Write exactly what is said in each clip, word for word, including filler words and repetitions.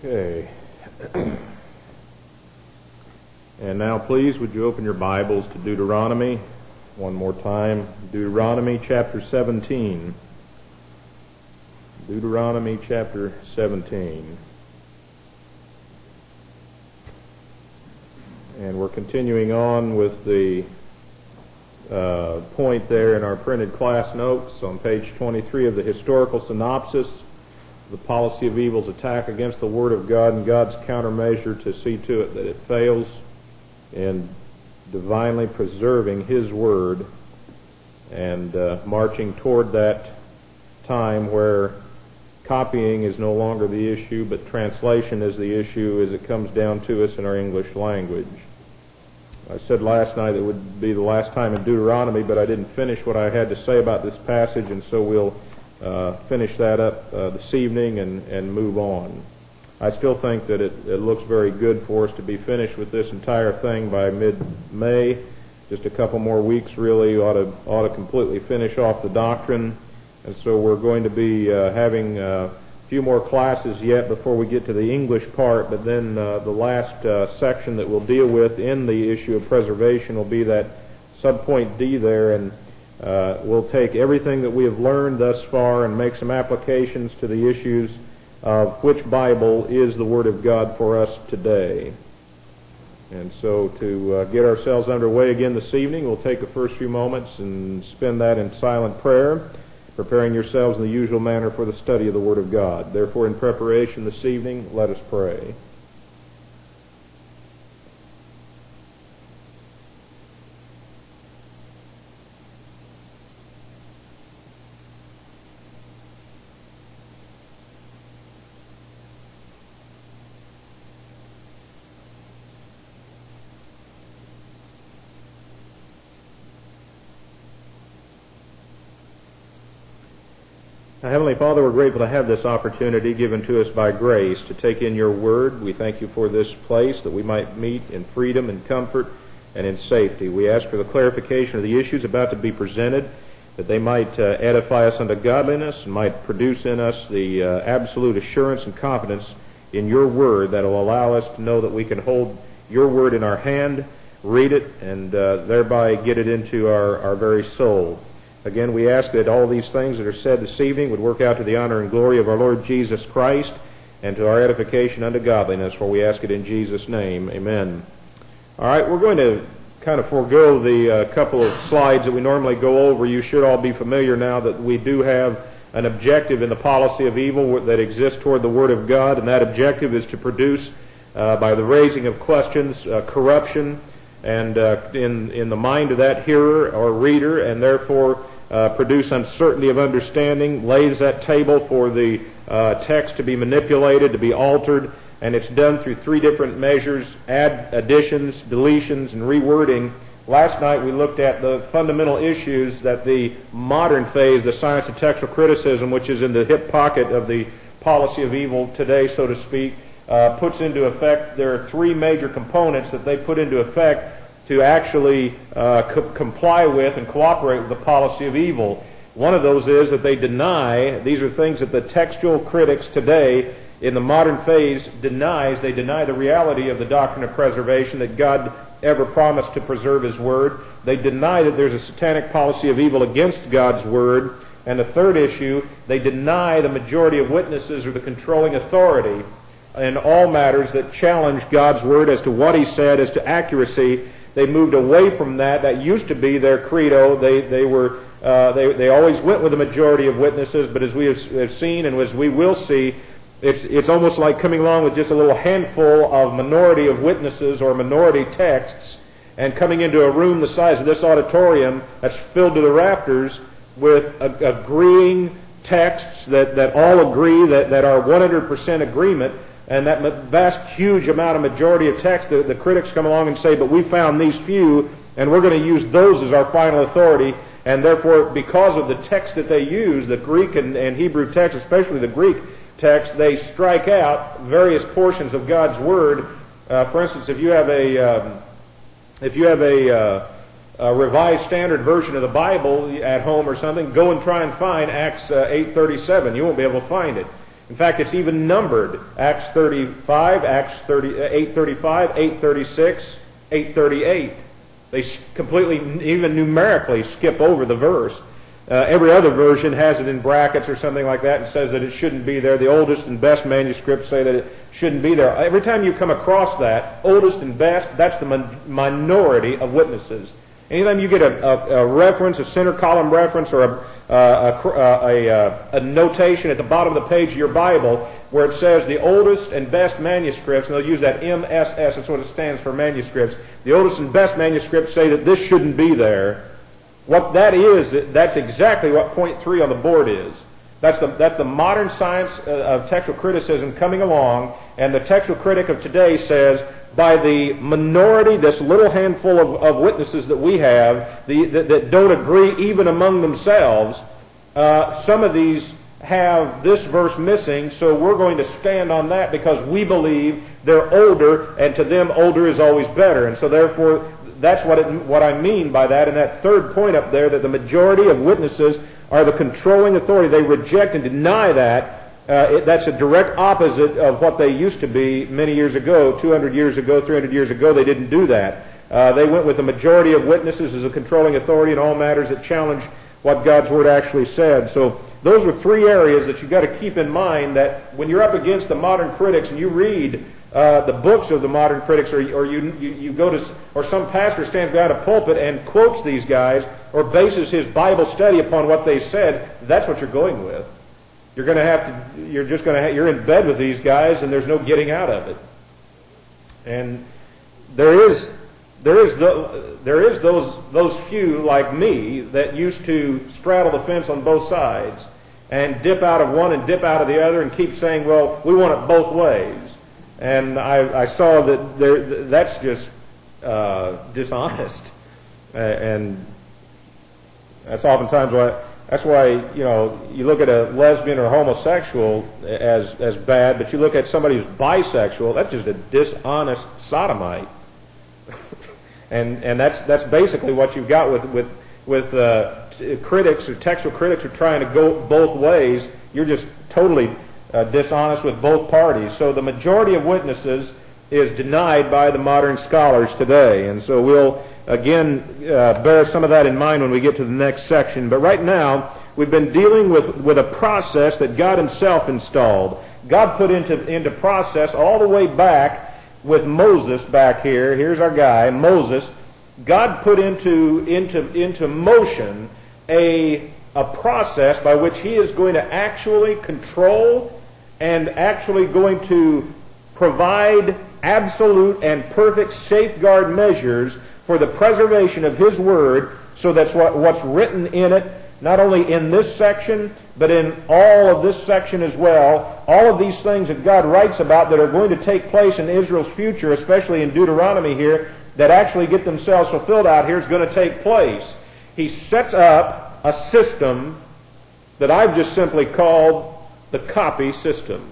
Okay. And now please would you open your Bibles to Deuteronomy one more time. Deuteronomy chapter seventeen. Deuteronomy chapter seventeen. And we're continuing on with the uh, point there in our printed class notes on page twenty-three of the historical synopsis, the policy of evil's attack against the Word of God and God's countermeasure to see to it that it fails in divinely preserving His Word and uh, marching toward that time where copying is no longer the issue, but translation is the issue as it comes down to us in our English language. I said last night it would be the last time in Deuteronomy, but I didn't finish what I had to say about this passage, and so we'll uh, finish that up uh, this evening and, and move on. I still think that it, it looks very good for us to be finished with this entire thing by mid-May. Just a couple more weeks really ought to, ought to completely finish off the doctrine. And so we're going to be uh, having uh, a few more classes yet before we get to the English part, but then uh, the last uh, section that we'll deal with in the issue of preservation will be that subpoint D there, and uh, we'll take everything that we have learned thus far and make some applications to the issues of which Bible is the Word of God for us today. And so to uh, get ourselves underway again this evening, we'll take the first few moments and spend that in silent prayer, preparing yourselves in the usual manner for the study of the Word of God. Therefore, in preparation this evening, let us pray. Now, Heavenly Father, we're grateful to have this opportunity given to us by grace to take in your word. We thank you for this place that we might meet in freedom and comfort and in safety. We ask for the clarification of the issues about to be presented, that they might uh, edify us unto godliness and might produce in us the uh, absolute assurance and confidence in your word that will allow us to know that we can hold your word in our hand, read it, and uh, thereby get it into our, our very soul. Again, we ask that all these things that are said this evening would work out to the honor and glory of our Lord Jesus Christ and to our edification unto godliness, for we ask it in Jesus' name. Amen. All right, we're going to kind of forego the uh, couple of slides that we normally go over. You should all be familiar now that we do have an objective in the policy of evil that exists toward the Word of God, and that objective is to produce, uh, by the raising of questions, uh, corruption, and uh, in, in the mind of that hearer or reader, and therefore Uh, produce uncertainty of understanding, lays that table for the uh, text to be manipulated, to be altered, and it's done through three different measures: add, additions, deletions, and rewording. Last night we looked at the fundamental issues that the modern phase, the science of textual criticism, which is in the hip pocket of the policy of evil today, so to speak, uh, puts into effect. There are three major components that they put into effect to actually uh, co- comply with and cooperate with the policy of evil. One of those is that they deny, these are things that the textual critics today in the modern phase denies, they deny the reality of the doctrine of preservation, that God ever promised to preserve His Word. They deny that there's a satanic policy of evil against God's Word. And the third issue, they deny the majority of witnesses or the controlling authority in all matters that challenge God's Word as to what He said, as to accuracy. They moved away from that. That used to be their credo. They they were uh, they they always went with the majority of witnesses. But as we have, have seen, and as we will see, it's it's almost like coming along with just a little handful of minority of witnesses or minority texts, and coming into a room the size of this auditorium that's filled to the rafters with a, agreeing texts that that all agree that that are one hundred percent agreement. And that vast, huge amount of majority of text, the, the critics come along and say, but we found these few, and we're going to use those as our final authority. And therefore, because of the text that they use, the Greek and, and Hebrew text, especially the Greek text, they strike out various portions of God's Word. Uh, for instance, if you have a um, if you have a, uh, a Revised Standard Version of the Bible at home or something, go and try and find Acts uh, eight thirty-seven. You won't be able to find it. In fact, it's even numbered. Acts thirty-five, Acts eight thirty-five, eight thirty-six, eight thirty-eight. They completely, even numerically, skip over the verse. Uh, every other version has it in brackets or something like that and says that it shouldn't be there. The oldest and best manuscripts say that it shouldn't be there. Every time you come across that, oldest and best, that's the min- minority of witnesses. Anytime you get a, a, a reference, a center column reference, or a, uh, a, a, a, a notation at the bottom of the page of your Bible where it says the oldest and best manuscripts, and they'll use that M S S, that's what it stands for, manuscripts. The oldest and best manuscripts say that this shouldn't be there. What that is, that's exactly what point three on the board is. That's the, that's the modern science of textual criticism coming along, and the textual critic of today says, by the minority, this little handful of, of witnesses that we have, the, that, that don't agree even among themselves, uh, some of these have this verse missing, so we're going to stand on that because we believe they're older, and to them older is always better. And so therefore, that's what, it, what I mean by that, and that third point up there, that the majority of witnesses are the controlling authority. They reject and deny that. Uh, it, that's a direct opposite of what they used to be many years ago, two hundred years ago, three hundred years ago. They didn't do that. Uh, they went with the majority of witnesses as a controlling authority in all matters that challenge what God's Word actually said. So those were three areas that you've got to keep in mind, that when you're up against the modern critics and you read uh, the books of the modern critics, or, or you, you, you go to, or some pastor stands behind a pulpit and quotes these guys or bases his Bible study upon what they said, that's what you're going with. You're going to have to, you're just going to have, you're in bed with these guys and there's no getting out of it. And there is, there is, the, there is those, those few like me that used to straddle the fence on both sides and dip out of one and dip out of the other and keep saying, well, we want it both ways. And I, I saw that there, that's just uh, dishonest. Uh, and that's oftentimes why, that's why, you know, you look at a lesbian or homosexual as as bad, but you look at somebody who's bisexual, that's just a dishonest sodomite. and and that's that's basically what you've got with with with uh, critics or textual critics who are trying to go both ways. You're just totally uh, dishonest with both parties. So the majority of witnesses is denied by the modern scholars today, and so we'll again uh, bear some of that in mind when we get to the next section. But right now, we've been dealing with, with a process that God Himself installed. God put into, into process all the way back with Moses back here. Here's our guy, Moses. God put into, into, into motion a, a process by which He is going to actually control and actually going to provide absolute and perfect safeguard measures for the preservation of His Word, so that's what, what's written in it, not only in this section, but in all of this section as well. All of these things that God writes about that are going to take place in Israel's future, especially in Deuteronomy here, that actually get themselves fulfilled out here, is going to take place. He sets up a system that I've just simply called the copy system.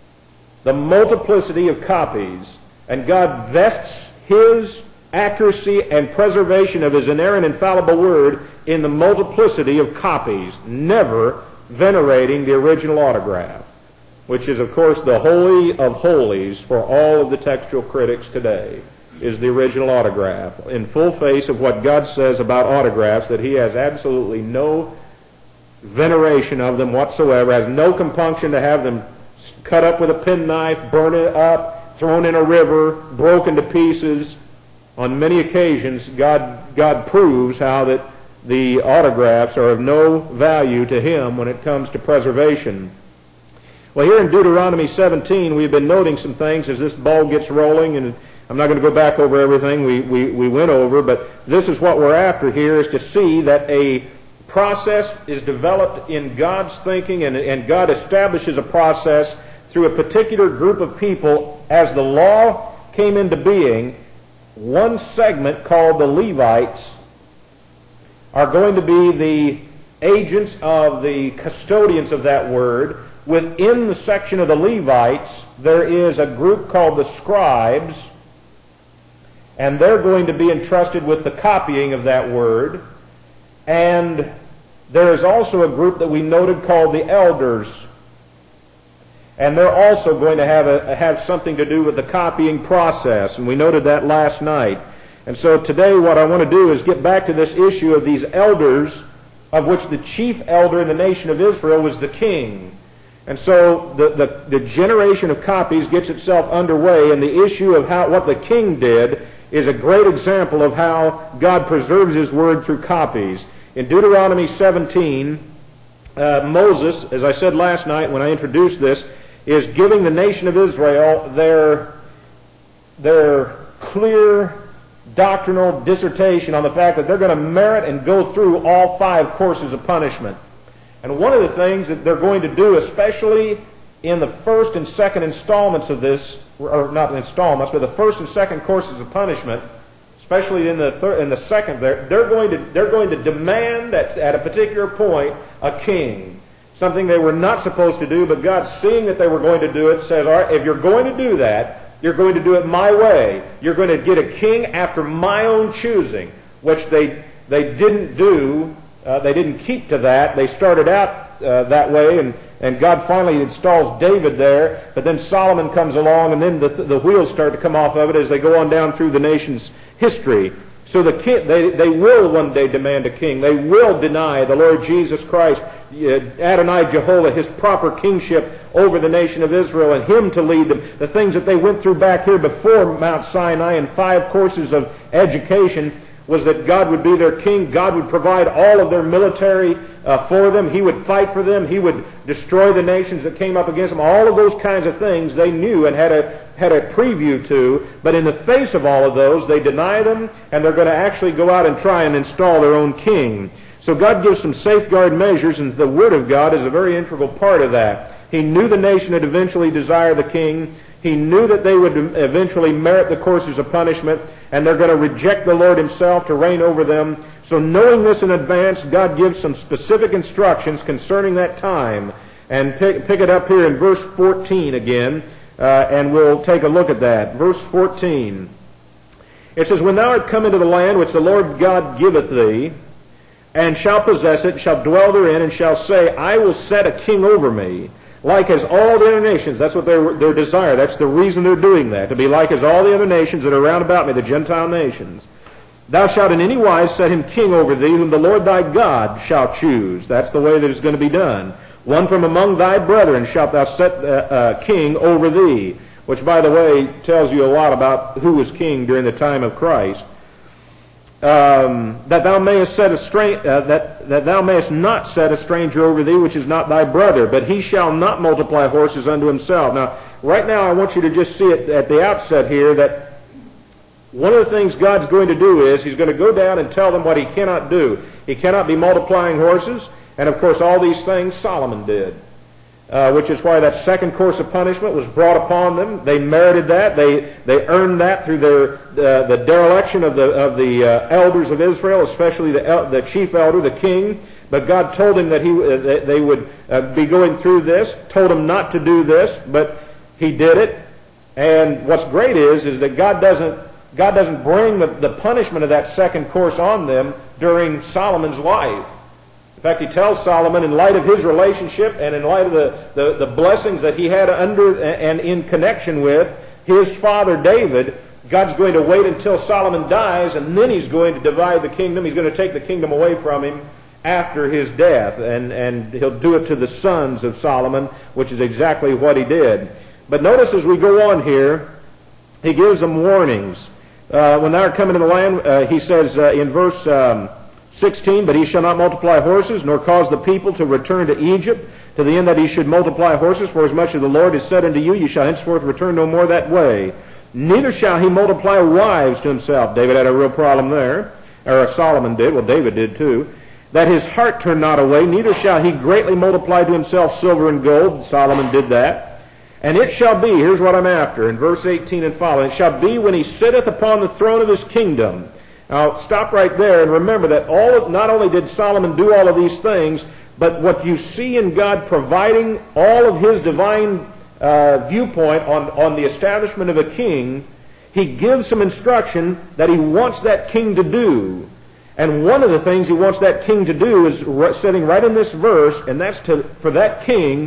The multiplicity of copies. And God vests His accuracy and preservation of His inerrant, infallible Word in the multiplicity of copies, never venerating the original autograph, which is, of course, the holy of holies for all of the textual critics today, is the original autograph, in full face of what God says about autographs, that He has absolutely no veneration of them whatsoever, has no compunction to have them cut up with a penknife, burn it up, thrown in a river, broken to pieces. On many occasions, God, God proves how that the autographs are of no value to Him when it comes to preservation. Well, here in Deuteronomy seventeen, we've been noting some things as this ball gets rolling, and I'm not going to go back over everything we, we, we went over, but this is what we're after here, is to see that a process is developed in God's thinking, and, and God establishes a process through a particular group of people as the law came into being. One segment called the Levites are going to be the agents of the custodians of that word. Within the section of the Levites, there is a group called the scribes, and they're going to be entrusted with the copying of that word. And there is also a group that we noted called the elders. And they're also going to have, a, have something to do with the copying process, and we noted that last night. And so today what I want to do is get back to this issue of these elders, of which the chief elder in the nation of Israel was the king. And so the, the, the generation of copies gets itself underway, and the issue of how what the king did is a great example of how God preserves His Word through copies. In Deuteronomy seventeen, uh, Moses, as I said last night when I introduced this, is giving the nation of Israel their, their clear doctrinal dissertation on the fact that they're going to merit and go through all five courses of punishment. And one of the things that they're going to do, especially in the first and second installments of this, or not installments, but the first and second courses of punishment, especially in the third, in the second, they're, they're going to they're going to demand at, at a particular point a king. Something they were not supposed to do, but God, seeing that they were going to do it, says, all right, if you're going to do that, you're going to do it my way. You're going to get a king after my own choosing, which they they didn't do. Uh, they didn't keep to that. They started out uh, that way, and, and God finally installs David there, but then Solomon comes along, and then the, the wheels start to come off of it as they go on down through the nation's history. So the king, they, they will one day demand a king. They will deny the Lord Jesus Christ, Adonai Jehovah, His proper kingship over the nation of Israel, and Him to lead them. The things that they went through back here before Mount Sinai in five courses of education was that God would be their king. God would provide all of their military uh, for them. He would fight for them. He would destroy the nations that came up against them. All of those kinds of things they knew and had a had a preview to. But in the face of all of those, they deny them, and they're going to actually go out and try and install their own king. So God gives some safeguard measures, and the Word of God is a very integral part of that. He knew the nation would eventually desire the king. He knew that they would eventually merit the courses of punishment, and they're going to reject the Lord Himself to reign over them. So knowing this in advance, God gives some specific instructions concerning that time. And pick, pick it up here in verse fourteen again, uh, and we'll take a look at that. Verse fourteen. It says, When thou art come into the land which the Lord God giveth thee, and shall possess it, shall dwell therein, and shall say, I will set a king over me, like as all the other nations. That's what their, their desire. That's the reason they're doing that, to be like as all the other nations that are round about me, the Gentile nations. Thou shalt in any wise set him king over thee, whom the Lord thy God shall choose. That's the way that it's going to be done. One from among thy brethren shalt thou set uh, uh, king over thee, which, by the way, tells you a lot about who was king during the time of Christ. Um, that thou mayest set a stra- uh, that that thou mayest not set a stranger over thee, which is not thy brother, but he shall not multiply horses unto himself. Now, right now, I want you to just see it at the outset here that one of the things God's going to do is He's going to go down and tell them what He cannot do. He cannot be multiplying horses, and of course, all these things Solomon did. Uh, which is why that second course of punishment was brought upon them. They merited that. They they earned that through their uh, the dereliction of the of the uh, elders of Israel, especially the el- the chief elder, the king. But God told him that he uh, that they would uh, be going through this. Told him not to do this, but he did it. And what's great is is that God doesn't God doesn't bring the, the punishment of that second course on them during Solomon's life. In fact, He tells Solomon, in light of his relationship and in light of the, the, the blessings that he had under and in connection with his father David, God's going to wait until Solomon dies, and then He's going to divide the kingdom. He's going to take the kingdom away from him after his death, and, and He'll do it to the sons of Solomon, which is exactly what He did. But notice as we go on here, He gives them warnings. Uh, when thou art coming to the land, uh, He says uh, in verse Um, sixteen, But he shall not multiply horses, nor cause the people to return to Egypt, to the end that he should multiply horses, for as much as the Lord has said unto you, you shall henceforth return no more that way. Neither shall he multiply wives to himself. David had a real problem there, or Solomon did, well David did too. That his heart turn not away, neither shall he greatly multiply to himself silver and gold. Solomon did that. And it shall be, here's what I'm after, in verse eighteen and following, it shall be when he sitteth upon the throne of his kingdom. Now, stop right there and remember that all of, not only did Solomon do all of these things, but what you see in God providing all of His divine uh, viewpoint on, on the establishment of a king, He gives some instruction that He wants that king to do. And one of the things He wants that king to do is sitting right in this verse, and that's to, for that king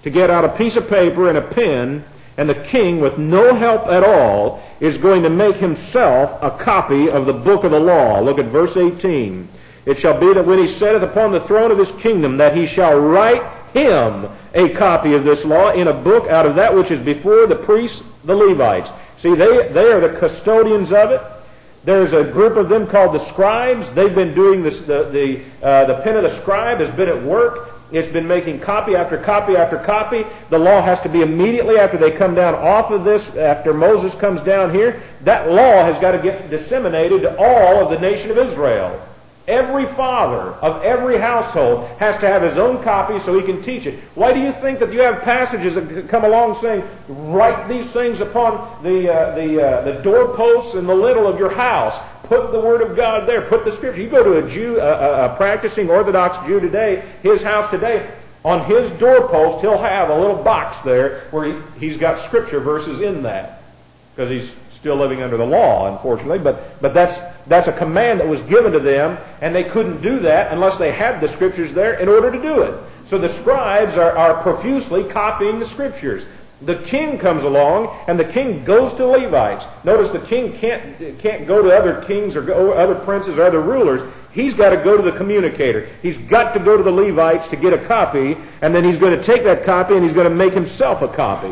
to get out a piece of paper and a pen, and the king, with no help at all, is going to make himself a copy of the book of the law. Look at verse eighteen. It shall be that when he sitteth upon the throne of his kingdom, that he shall write him a copy of this law in a book out of that which is before the priests, the Levites. See, they, they are the custodians of it. There's a group of them called the scribes. They've been doing this, the, the, uh, the pen of the scribe has been at work. It's been making copy after copy after copy. The law has to be immediately after they come down off of this, after Moses comes down here. That law has got to get disseminated to all of the nation of Israel. Every father of every household has to have his own copy so he can teach it. Why do you think that you have passages that come along saying, write these things upon the uh, the uh, the doorposts and the lintel of your house? Put the Word of God there. Put the Scripture. You go to a Jew, a, a practicing Orthodox Jew today, his house today, on his doorpost, he'll have a little box there where he, he's got Scripture verses in that. Because he's still living under the law, unfortunately. But, but that's, that's a command that was given to them, and they couldn't do that unless they had the Scriptures there in order to do it. So the scribes are, are profusely copying the Scriptures. The king comes along, and the king goes to the Levites. Notice the king can't, can't go to other kings or go, other princes or other rulers. He's got to go to the communicator. He's got to go to the Levites to get a copy, and then he's going to take that copy and he's going to make himself a copy.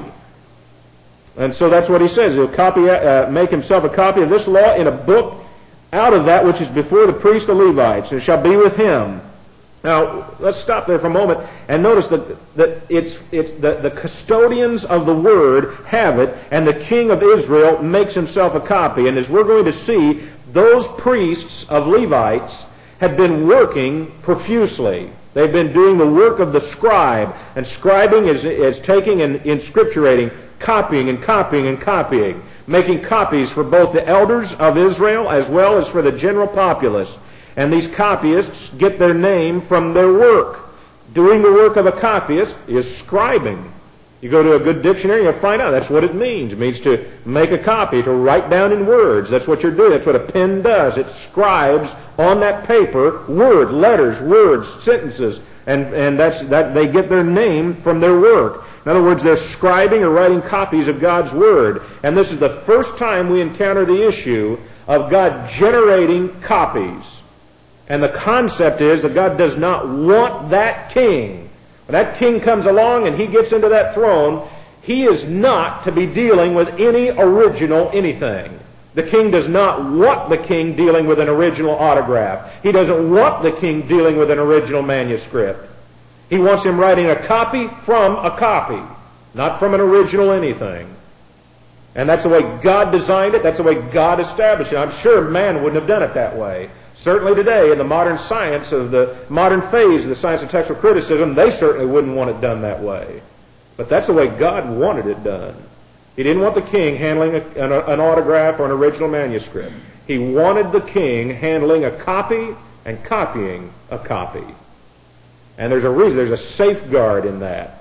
And so that's what he says. He'll copy, uh, make himself a copy of this law in a book out of that which is before the priests, the Levites, and it shall be with him. Now, let's stop there for a moment and notice that, that it's, it's the, the custodians of the Word have it, and the king of Israel makes himself a copy. And as we're going to see, those priests of Levites had been working profusely. They've been doing the work of the scribe. And scribing is, is taking and inscripturating, copying and copying and copying, making copies for both the elders of Israel as well as for the general populace. And these copyists get their name from their work. Doing the work of a copyist is scribing. You go to a good dictionary, you'll find out that's what it means. It means to make a copy, to write down in words. That's what you're doing. That's what a pen does. It scribes on that paper word, letters, words, sentences. And, and that's, that they get their name from their work. In other words, they're scribing or writing copies of God's Word. And this is the first time we encounter the issue of God generating copies. And the concept is that God does not want that king. When that king comes along and he gets into that throne, he is not to be dealing with any original anything. The king does not want the king dealing with an original autograph. He doesn't want the king dealing with an original manuscript. He wants him writing a copy from a copy, not from an original anything. And that's the way God designed it. That's the way God established it. I'm sure man wouldn't have done it that way. Certainly today, in the modern science of the modern phase of the science of textual criticism, they certainly wouldn't want it done that way. But that's the way God wanted it done. He didn't want the king handling a, an, an autograph or an original manuscript. He wanted the king handling a copy and copying a copy. And there's a reason, there's a safeguard in that.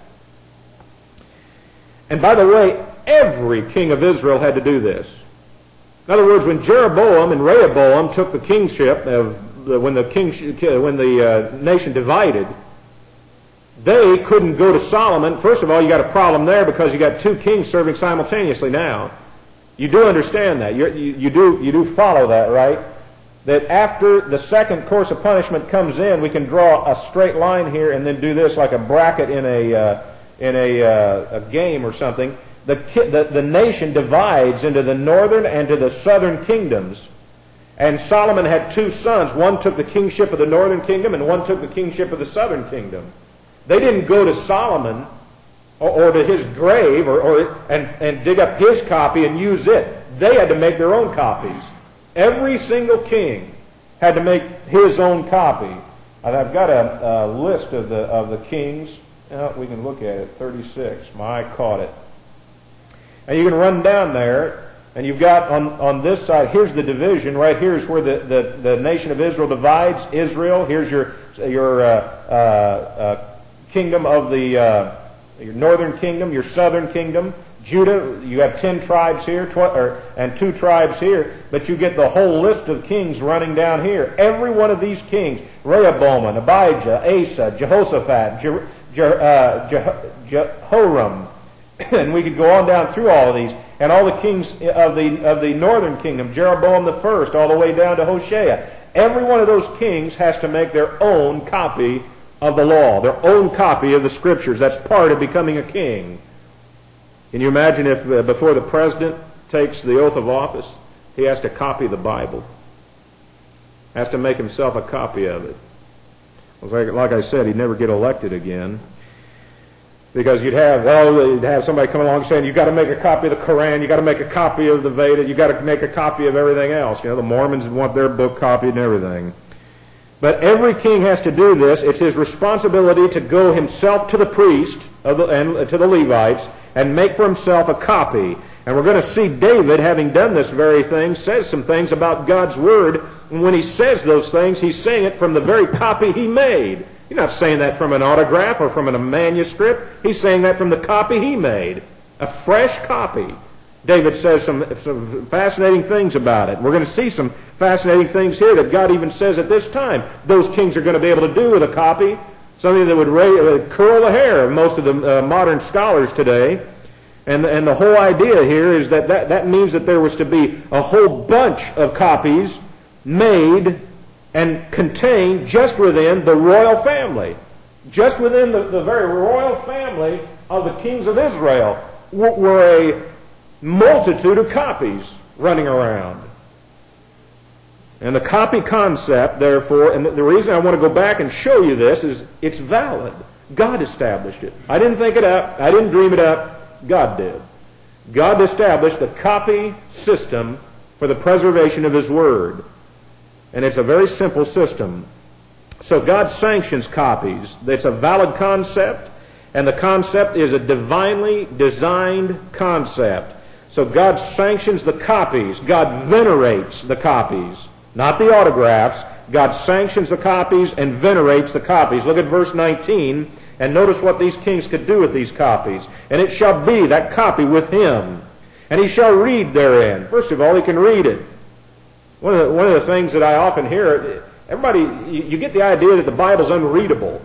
And by the way, every king of Israel had to do this. In other words, when Jeroboam and Rehoboam took the kingship, of the, when the king, when the uh, nation divided, they couldn't go to Solomon. First of all, you got a problem there because you got two kings serving simultaneously now. You do understand that. You're, you, you do you do follow that, right? That after the second course of punishment comes in, we can draw a straight line here and then do this like a bracket in a uh, in a, uh, a game or something. The, the, the nation divides into the northern and to the southern kingdoms. And Solomon had two sons. One took the kingship of the northern kingdom and one took the kingship of the southern kingdom. They didn't go to Solomon or, or to his grave or, or and, and dig up his copy and use it. They had to make their own copies. Every single king had to make his own copy. I've got a, a list of the of the kings. Oh, we can look at it. thirty-six. My, I caught it. And you can run down there, and you've got on, on this side, here's the division. Right here is where the, the, the nation of Israel divides. Israel, here's your your uh, uh, uh, kingdom of the uh, your northern kingdom, your southern kingdom. Judah, you have ten tribes here, tw- or, and two tribes here, but you get the whole list of kings running down here. Every one of these kings, Rehoboam, Abijah, Asa, Jehoshaphat, Je- Je- uh, Je- Jehoram. And we could go on down through all of these. And all the kings of the of the northern kingdom, Jeroboam the first, all the way down to Hoshea. Every one of those kings has to make their own copy of the law, their own copy of the Scriptures. That's part of becoming a king. Can you imagine if uh, before the president takes the oath of office, he has to copy the Bible? Has to make himself a copy of it. Like, like I said, he'd never get elected again. Because you'd have, well, you'd have somebody come along saying, you've got to make a copy of the Koran, you've got to make a copy of the Veda, you've got to make a copy of everything else. You know, the Mormons want their book copied and everything. But every king has to do this. It's his responsibility to go himself to the priest of the, and to the Levites and make for himself a copy. And we're going to see David, having done this very thing, says some things about God's Word. And when he says those things, he's saying it from the very copy he made. He's not saying that from an autograph or from a manuscript. He's saying that from the copy he made. A fresh copy. David says some, some fascinating things about it. We're going to see some fascinating things here that God even says at this time those kings are going to be able to do with a copy. Something that would, raise, would curl the hair of most of the uh, modern scholars today. And, and the whole idea here is that, that that means that there was to be a whole bunch of copies made and contained just within the royal family. Just within the, the very royal family of the kings of Israel were, were a multitude of copies running around. And the copy concept, therefore, and the reason I want to go back and show you this is it's valid. God established it. I didn't think it up. I didn't dream it up. God did. God established the copy system for the preservation of His Word. And it's a very simple system. So God sanctions copies. It's a valid concept, and the concept is a divinely designed concept. So God sanctions the copies. God venerates the copies, not the autographs. God sanctions the copies and venerates the copies. Look at verse nineteen, and notice what these kings could do with these copies. And it shall be, that copy, with him, and he shall read therein. First of all, he can read it. One of the, one of the things that I often hear, everybody, you, you get the idea that the Bible's unreadable.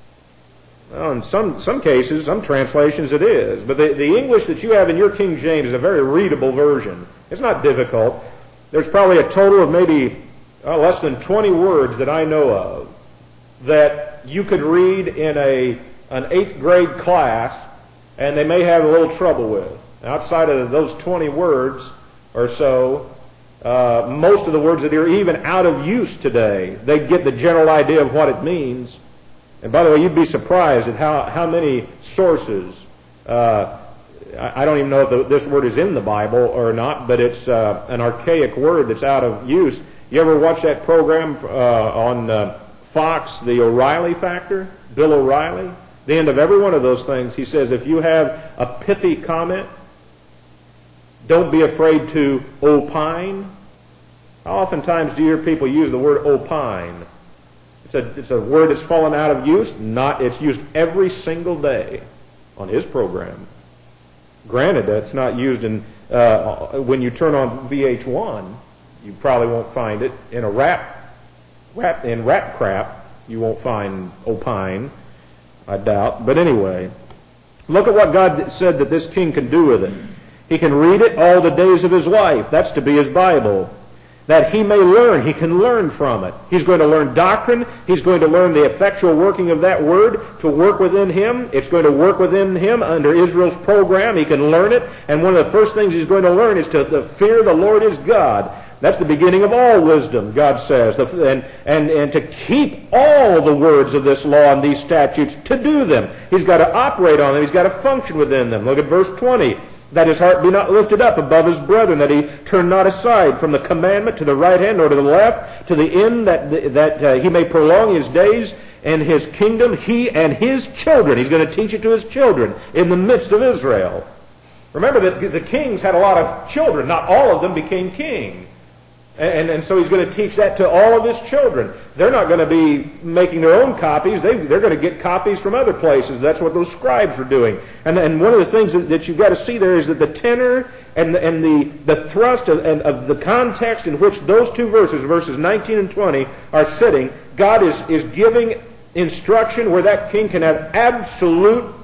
Well, in some, some cases, some translations it is. But the, the English that you have in your King James is a very readable version. It's not difficult. There's probably a total of maybe uh, less than twenty words that I know of that you could read in a an eighth grade class, and they may have a little trouble with. Outside of those twenty words or so, Uh, most of the words that are even out of use today, they get the general idea of what it means. And by the way, you'd be surprised at how, how many sources, uh, I, I don't even know if the, this word is in the Bible or not, but it's uh, an archaic word that's out of use. You ever watch that program uh, on uh, Fox, the O'Reilly Factor? Bill O'Reilly? The end of every one of those things, he says, if you have a pithy comment, don't be afraid to opine. How oftentimes do you hear people use the word opine? It's a, it's a word that's fallen out of use. Not, it's used every single day on his program. Granted, that's not used in uh, when you turn on V H one. You probably won't find it in a rap, rap in rap crap. You won't find opine, I doubt. But anyway, look at what God said that this king can do with it. He can read it all the days of his life. That's to be his Bible. That he may learn. He can learn from it. He's going to learn doctrine. He's going to learn the effectual working of that word to work within him. It's going to work within him under Israel's program. He can learn it. And one of the first things he's going to learn is to, to fear the Lord his God. That's the beginning of all wisdom, God says. And, and, and to keep all the words of this law and these statutes, to do them. He's got to operate on them. He's got to function within them. Look at verse twenty. That his heart be not lifted up above his brethren, that he turn not aside from the commandment to the right hand or to the left, to the end that that uh, he may prolong his days and his kingdom, he and his children. He's going to teach it to his children in the midst of Israel. Remember that the kings had a lot of children. Not all of them became king. And, and, and so he's going to teach that to all of his children. They're not going to be making their own copies. They, they're going to get copies from other places. That's what those scribes were doing. And, and one of the things that, that you've got to see there is that the tenor and the, and the, the thrust of, and of the context in which those two verses, verses nineteen and twenty, are sitting, God is, is giving instruction where that king can have absolute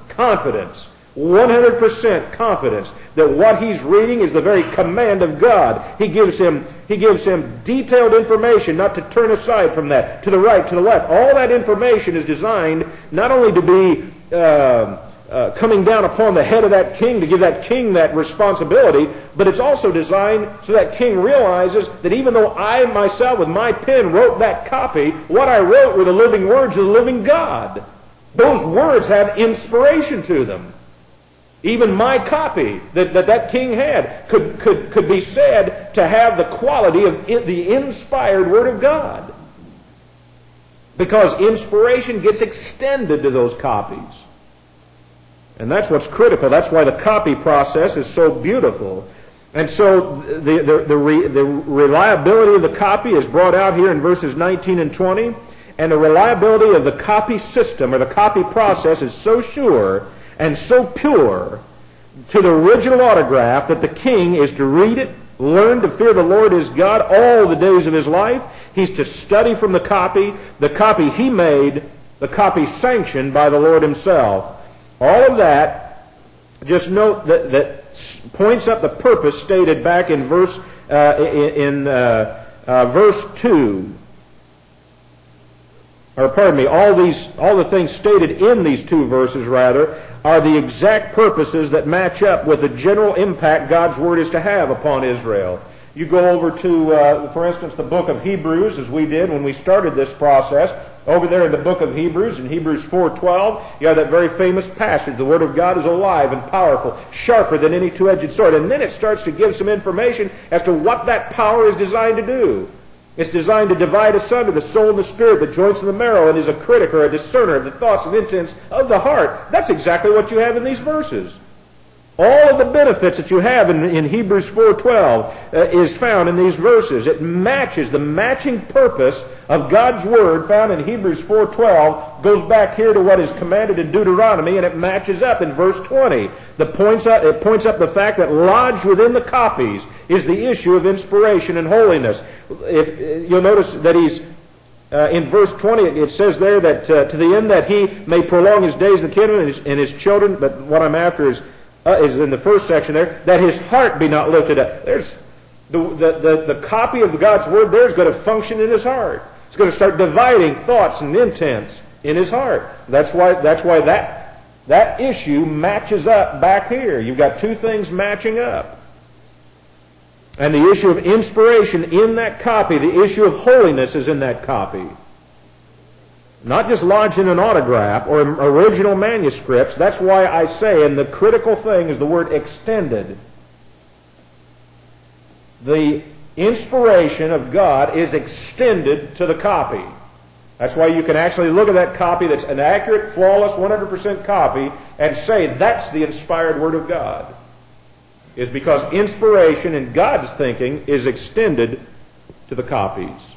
confidence, one hundred percent confidence that what he's reading is the very command of God. He gives him, he gives him detailed information not to turn aside from that, to the right, to the left. All that information is designed not only to be uh, uh, coming down upon the head of that king, to give that king that responsibility, but it's also designed so that king realizes that even though I myself with my pen wrote that copy, what I wrote were the living words of the living God. Those words have inspiration to them. Even my copy that that, that king had could, could, could be said to have the quality of in, the inspired Word of God. Because inspiration gets extended to those copies. And that's what's critical. That's why the copy process is so beautiful. And so the, the, the, re, the reliability of the copy is brought out here in verses nineteen and twenty. And the reliability of the copy system or the copy process is so sure and so pure to the original autograph that the king is to read it, learn to fear the Lord his God all the days of his life. He's to study from the copy, the copy he made, the copy sanctioned by the Lord himself. All of that, just note that, that points up the purpose stated back in verse uh, in uh, uh, verse two. Or pardon me, all these, all the things stated in these two verses, rather, are the exact purposes that match up with the general impact God's Word is to have upon Israel. You go over to, uh, for instance, the book of Hebrews, as we did when we started this process. Over there in the book of Hebrews, in Hebrews four twelve, you have that very famous passage. The Word of God is alive and powerful, sharper than any two-edged sword. And then it starts to give some information as to what that power is designed to do. It's designed to divide asunder the soul and the spirit, the joints and the marrow, and is a critic or a discerner of the thoughts and intents of the heart. That's exactly what you have in these verses. All of the benefits that you have in, in Hebrews four twelve uh, is found in these verses. It matches the matching purpose of God's Word found in Hebrews four twelve, goes back here to what is commanded in Deuteronomy, and it matches up in verse twenty. The points up, it points up the fact that lodged within the copies is the issue of inspiration and holiness. If you'll notice that he's uh, in verse twenty, it says there that uh, to the end that he may prolong his days in the kingdom and his, and his children. But what I'm after is uh, is in the first section there, that his heart be not lifted up. There's the the the, the copy of God's Word there is going to function in his heart. It's going to start dividing thoughts and intents in his heart. That's why that's why that that issue matches up back here. You've got two things matching up. And the issue of inspiration in that copy, the issue of holiness is in that copy. Not just lodged in an autograph or original manuscripts. That's why I say, and the critical thing is the word extended. The inspiration of God is extended to the copy. That's why you can actually look at that copy that's an accurate, flawless, one hundred percent copy and say that's the inspired Word of God. Is because inspiration in God's thinking is extended to the copies.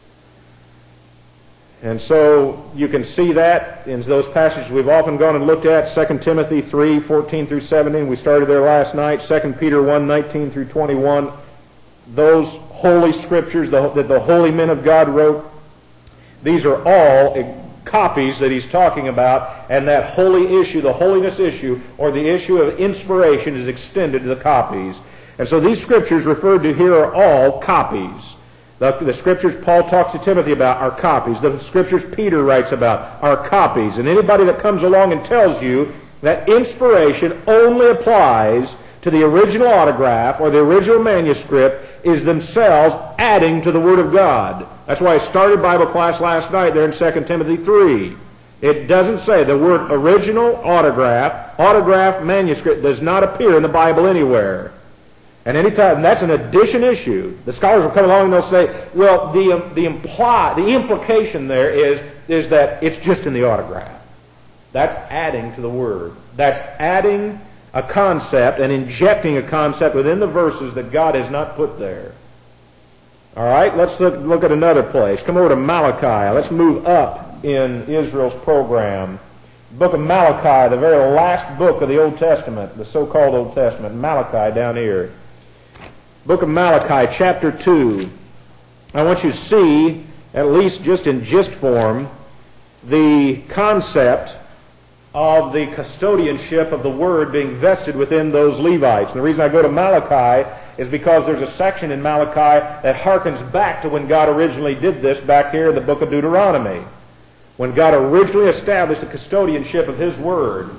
And so you can see that in those passages we've often gone and looked at, Second Timothy three, fourteen through seventeen. We started there last night. Second Peter one, nineteen through twenty-one. Those holy scriptures that the holy men of God wrote, these are all copies that he's talking about, and that holy issue, the holiness issue, or the issue of inspiration is extended to the copies. And so these scriptures referred to here are all copies. The, the scriptures Paul talks to Timothy about are copies. The scriptures Peter writes about are copies. And anybody that comes along and tells you that inspiration only applies to the original autograph or the original manuscript is themselves adding to the Word of God. That's why I started Bible class last night there in Second Timothy three. It doesn't say the word original autograph, autograph manuscript does not appear in the Bible anywhere. And anytime, and that's an addition issue. The scholars will come along and they'll say, well, the um, the imply, the implication there is is that it's just in the autograph. That's adding to the Word. That's adding a concept and injecting a concept within the verses that God has not put there. All right, let's look, look at another place. Come over to Malachi. Let's move up in Israel's program. Book of Malachi, the very last book of the Old Testament, the so-called Old Testament. Malachi down here. Book of Malachi, chapter two. I want you to see, at least just in gist form, the concept of the custodianship of the Word being vested within those Levites. And the reason I go to Malachi is because there's a section in Malachi that harkens back to when God originally did this back here in the book of Deuteronomy, when God originally established the custodianship of His Word.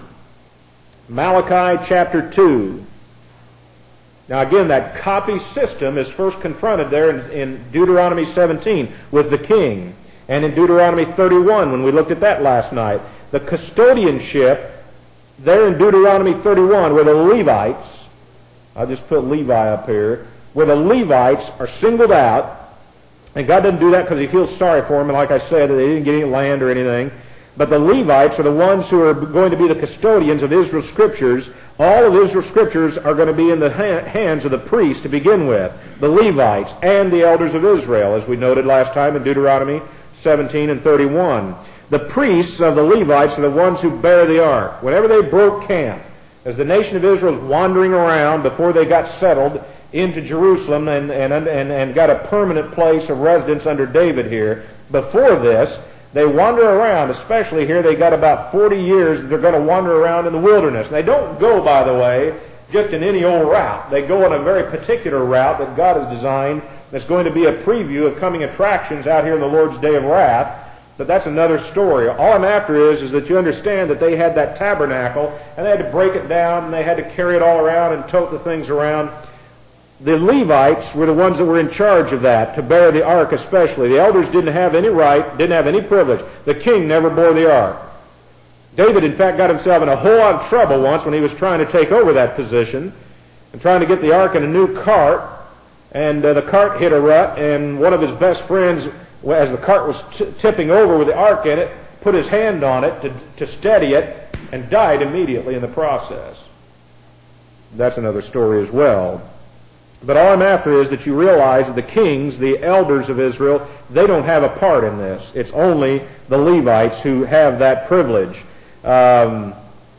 Malachi chapter two. Now again, that copy system is first confronted there in, in Deuteronomy seventeen with the king, and in Deuteronomy thirty-one when we looked at that last night. The custodianship there in Deuteronomy thirty-one where the Levites, I'll just put Levi up here, where the Levites are singled out, and God doesn't do that because He feels sorry for them, and like I said, they didn't get any land or anything, but the Levites are the ones who are going to be the custodians of Israel's Scriptures. All of Israel's Scriptures are going to be in the ha- hands of the priests to begin with, the Levites and the elders of Israel, as we noted last time in Deuteronomy seventeen and thirty-one. The priests of the Levites are the ones who bear the ark. Whenever they broke camp, as the nation of Israel was wandering around before they got settled into Jerusalem and, and, and, and got a permanent place of residence under David here, before this, they wander around, especially here, they got about forty years that they're going to wander around in the wilderness. And they don't go, by the way, just in any old route. They go on a very particular route that God has designed that's going to be a preview of coming attractions out here in the Lord's Day of Wrath. But that's another story. All I'm after is, is that you understand that they had that tabernacle, and they had to break it down, and they had to carry it all around and tote the things around. The Levites were the ones that were in charge of that, to bear the ark especially. The elders didn't have any right, didn't have any privilege. The king never bore the ark. David, in fact, got himself in a whole lot of trouble once when he was trying to take over that position and trying to get the ark in a new cart, and uh, the cart hit a rut, and one of his best friends, as the cart was t- tipping over with the ark in it, put his hand on it to, to steady it and died immediately in the process. That's another story as well. But all I'm after is that you realize that the kings, the elders of Israel, they don't have a part in this. It's only the Levites who have that privilege. Um,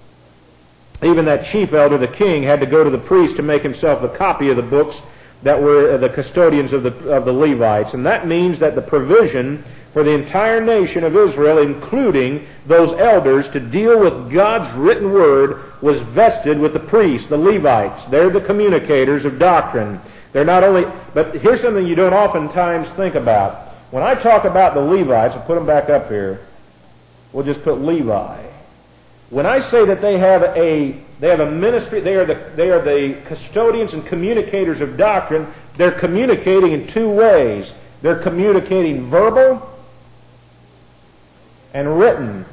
even that chief elder, the king, had to go to the priest to make himself a copy of the books that were the custodians of the of the Levites. And that means that the provision for the entire nation of Israel, including those elders, to deal with God's written word, was vested with the priests, the Levites. They're the communicators of doctrine. They're not only, but here's something you don't oftentimes think about. When I talk about the Levites, I'll put them back up here. We'll just put Levi. When I say that they have a they have a ministry, they are the they are the custodians and communicators of doctrine. They're communicating in two ways. They're communicating verbal and written.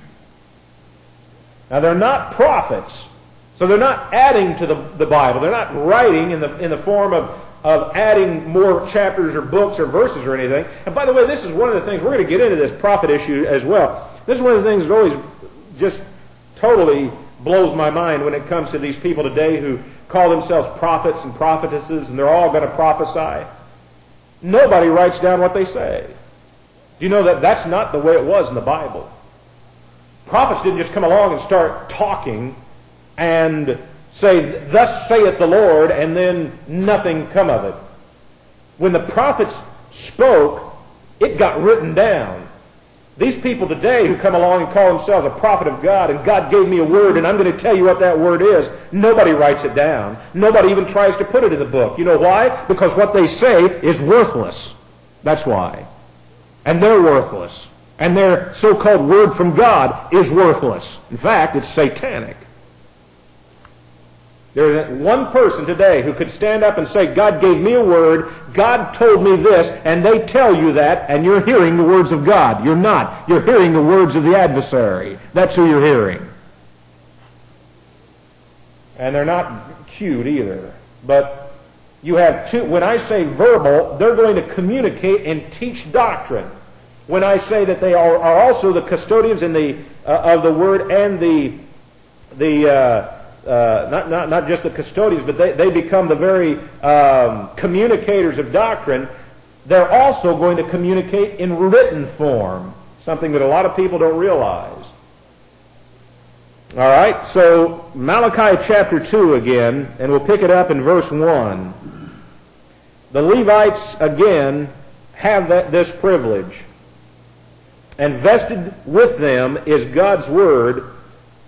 Now they're not prophets, so they're not adding to the, the Bible. They're not writing in the in the form of, of adding more chapters or books or verses or anything. And by the way, this is one of the things, we're going to get into this prophet issue as well. This is one of the things that always just totally blows my mind when it comes to these people today who call themselves prophets and prophetesses, and they're all going to prophesy. Nobody writes down what they say. Do you know that that's not the way it was in the Bible? Prophets didn't just come along and start talking and say, "Thus saith the Lord," and then nothing come of it. When the prophets spoke, it got written down. These people today who come along and call themselves a prophet of God, and God gave me a word, and I'm going to tell you what that word is, nobody writes it down. Nobody even tries to put it in the book. You know why? Because what they say is worthless. That's why. And they're worthless. And their so-called word from God is worthless. In fact, it's satanic. There is one person today who could stand up and say, "God gave me a word, God told me this," and they tell you that, and you're hearing the words of God. You're not. You're hearing the words of the adversary. That's who you're hearing. And they're not cute either. But you have two. When I say verbal, they're going to communicate and teach doctrine. When I say that they are, are also the custodians in the uh, of the word and the the uh, uh, not not not just the custodians, but they they become the very um, communicators of doctrine. They're also going to communicate in written form, something that a lot of people don't realize. All right, so Malachi chapter two again, and we'll pick it up in verse one. The Levites again have that this privilege. And vested with them is God's word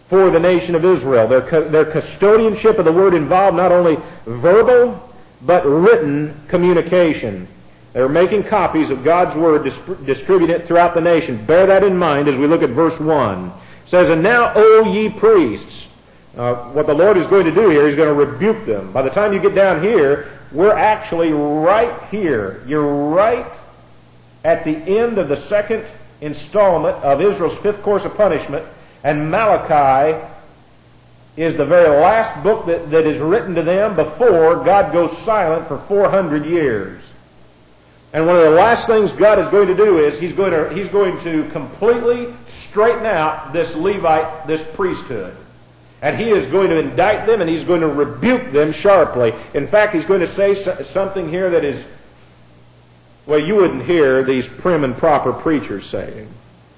for the nation of Israel. Their, their custodianship of the Word involved not only verbal, but written communication. They were making copies of God's Word, distributing it throughout the nation. Bear that in mind as we look at verse one. It says, "And now, O ye priests," uh, what the Lord is going to do here, He's going to rebuke them. By the time you get down here, we're actually right here. You're right at the end of the second installment of Israel's fifth course of punishment, and Malachi is the very last book that, that is written to them before God goes silent for four hundred years. And one of the last things God is going to do is He's going to, he's going to completely straighten out this Levite, this priesthood. And He is going to indict them, and He's going to rebuke them sharply. In fact, He's going to say something here that is, well, you wouldn't hear these prim and proper preachers saying.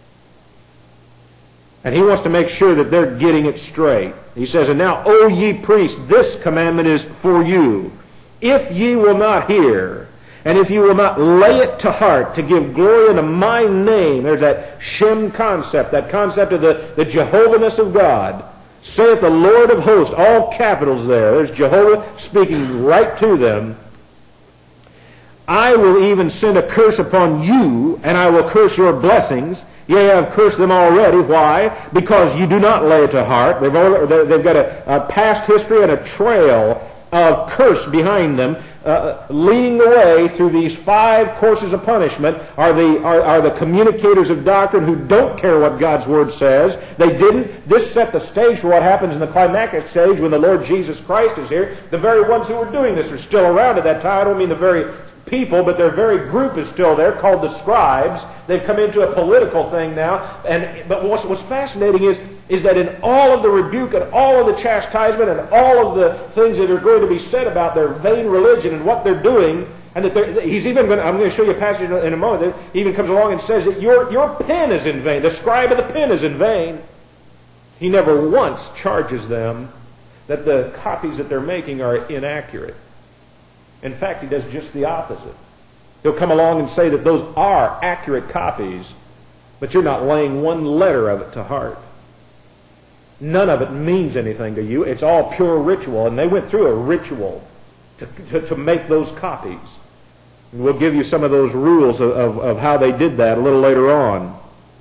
And He wants to make sure that they're getting it straight. He says, "And now, O ye priests, this commandment is for you. If ye will not hear, and if you will not lay it to heart to give glory unto my name," there's that Shem concept, that concept of the, the Jehovah-ness of God. "Saith the Lord of hosts," all capitals there. There's Jehovah speaking right to them. "I will even send a curse upon you, and I will curse your blessings. Yea, I have cursed them already." Why? Because you do not lay it to heart. They've, all, they've got a, a past history and a trail of curse behind them. Uh, leading the way through these five courses of punishment are the are, are the communicators of doctrine who don't care what God's Word says. They didn't. This set the stage for what happens in the climactic stage when the Lord Jesus Christ is here. The very ones who were doing this are still around at that time. I don't mean the very people, but their very group is still there, called the scribes. They've come into a political thing now. And but what's, what's fascinating is is that in all of the rebuke and all of the chastisement and all of the things that are going to be said about their vain religion and what they're doing, and that he's even going to, I'm going to show you a passage in a moment that even comes along and says that your, your pen is in vain. The scribe of the pen is in vain. He never once charges them that the copies that they're making are inaccurate. In fact, he does just the opposite. He'll come along and say that those are accurate copies, but you're not laying one letter of it to heart. None of it means anything to you. It's all pure ritual. And they went through a ritual to, to, to make those copies. And we'll give you some of those rules of, of, of how they did that a little later on.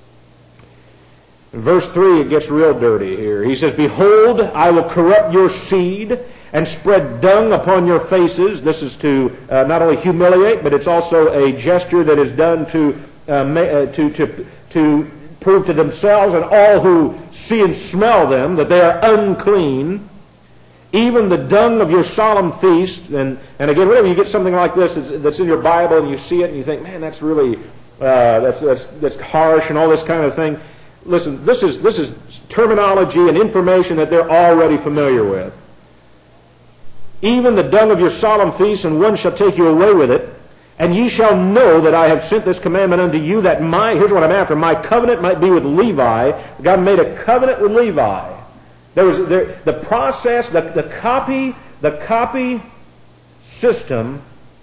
In verse three, it gets real dirty here. He says, "Behold, I will corrupt your seed and spread dung upon your faces." This is to uh, not only humiliate, but it's also a gesture that is done to uh, ma- uh, to to to prove to themselves and all who see and smell them that they are unclean. "Even the dung of your solemn feast," and and again, whenever you get something like this that's, that's in your Bible and you see it and you think, man, that's really uh, that's that's that's harsh and all this kind of thing. Listen, this is this is terminology and information that they're already familiar with. "Even the dung of your solemn feast, and one shall take you away with it. And ye shall know that I have sent this commandment unto you, that my," here's what I'm after, "my covenant might be with Levi." God made a covenant with Levi. There was there, the process, the, the copy, the copy system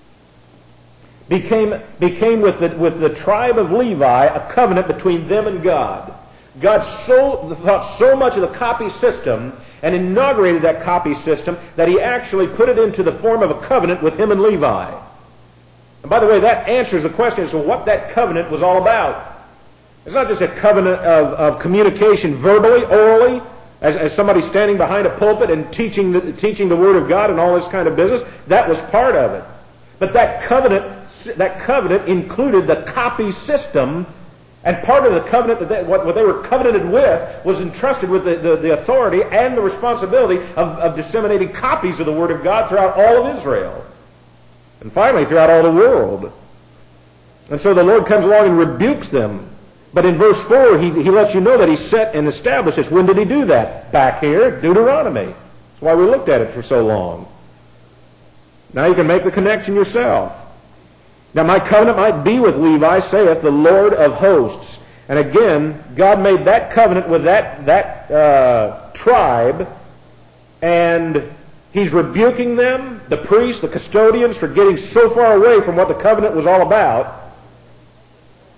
became became with the with the tribe of Levi a covenant between them and God. God so thought so much of the copy system and inaugurated that copy system that He actually put it into the form of a covenant with him and Levi. And by the way, that answers the question as to what that covenant was all about. It's not just a covenant of, of communication verbally, orally, as, as somebody standing behind a pulpit and teaching the, teaching the Word of God and all this kind of business. That was part of it. But that covenant, that covenant included the copy system, and part of the covenant, that they, what, what they were covenanted with, was entrusted with the, the, the authority and the responsibility of, of disseminating copies of the Word of God throughout all of Israel. And finally, throughout all the world. And so the Lord comes along and rebukes them. But in verse four, he, he lets you know that He set and established this. When did He do that? Back here, Deuteronomy. That's why we looked at it for so long. Now you can make the connection yourself. Now my covenant might be with Levi, saith the Lord of hosts. And again, God made that covenant with that, that uh, tribe, and He's rebuking them, the priests, the custodians, for getting so far away from what the covenant was all about.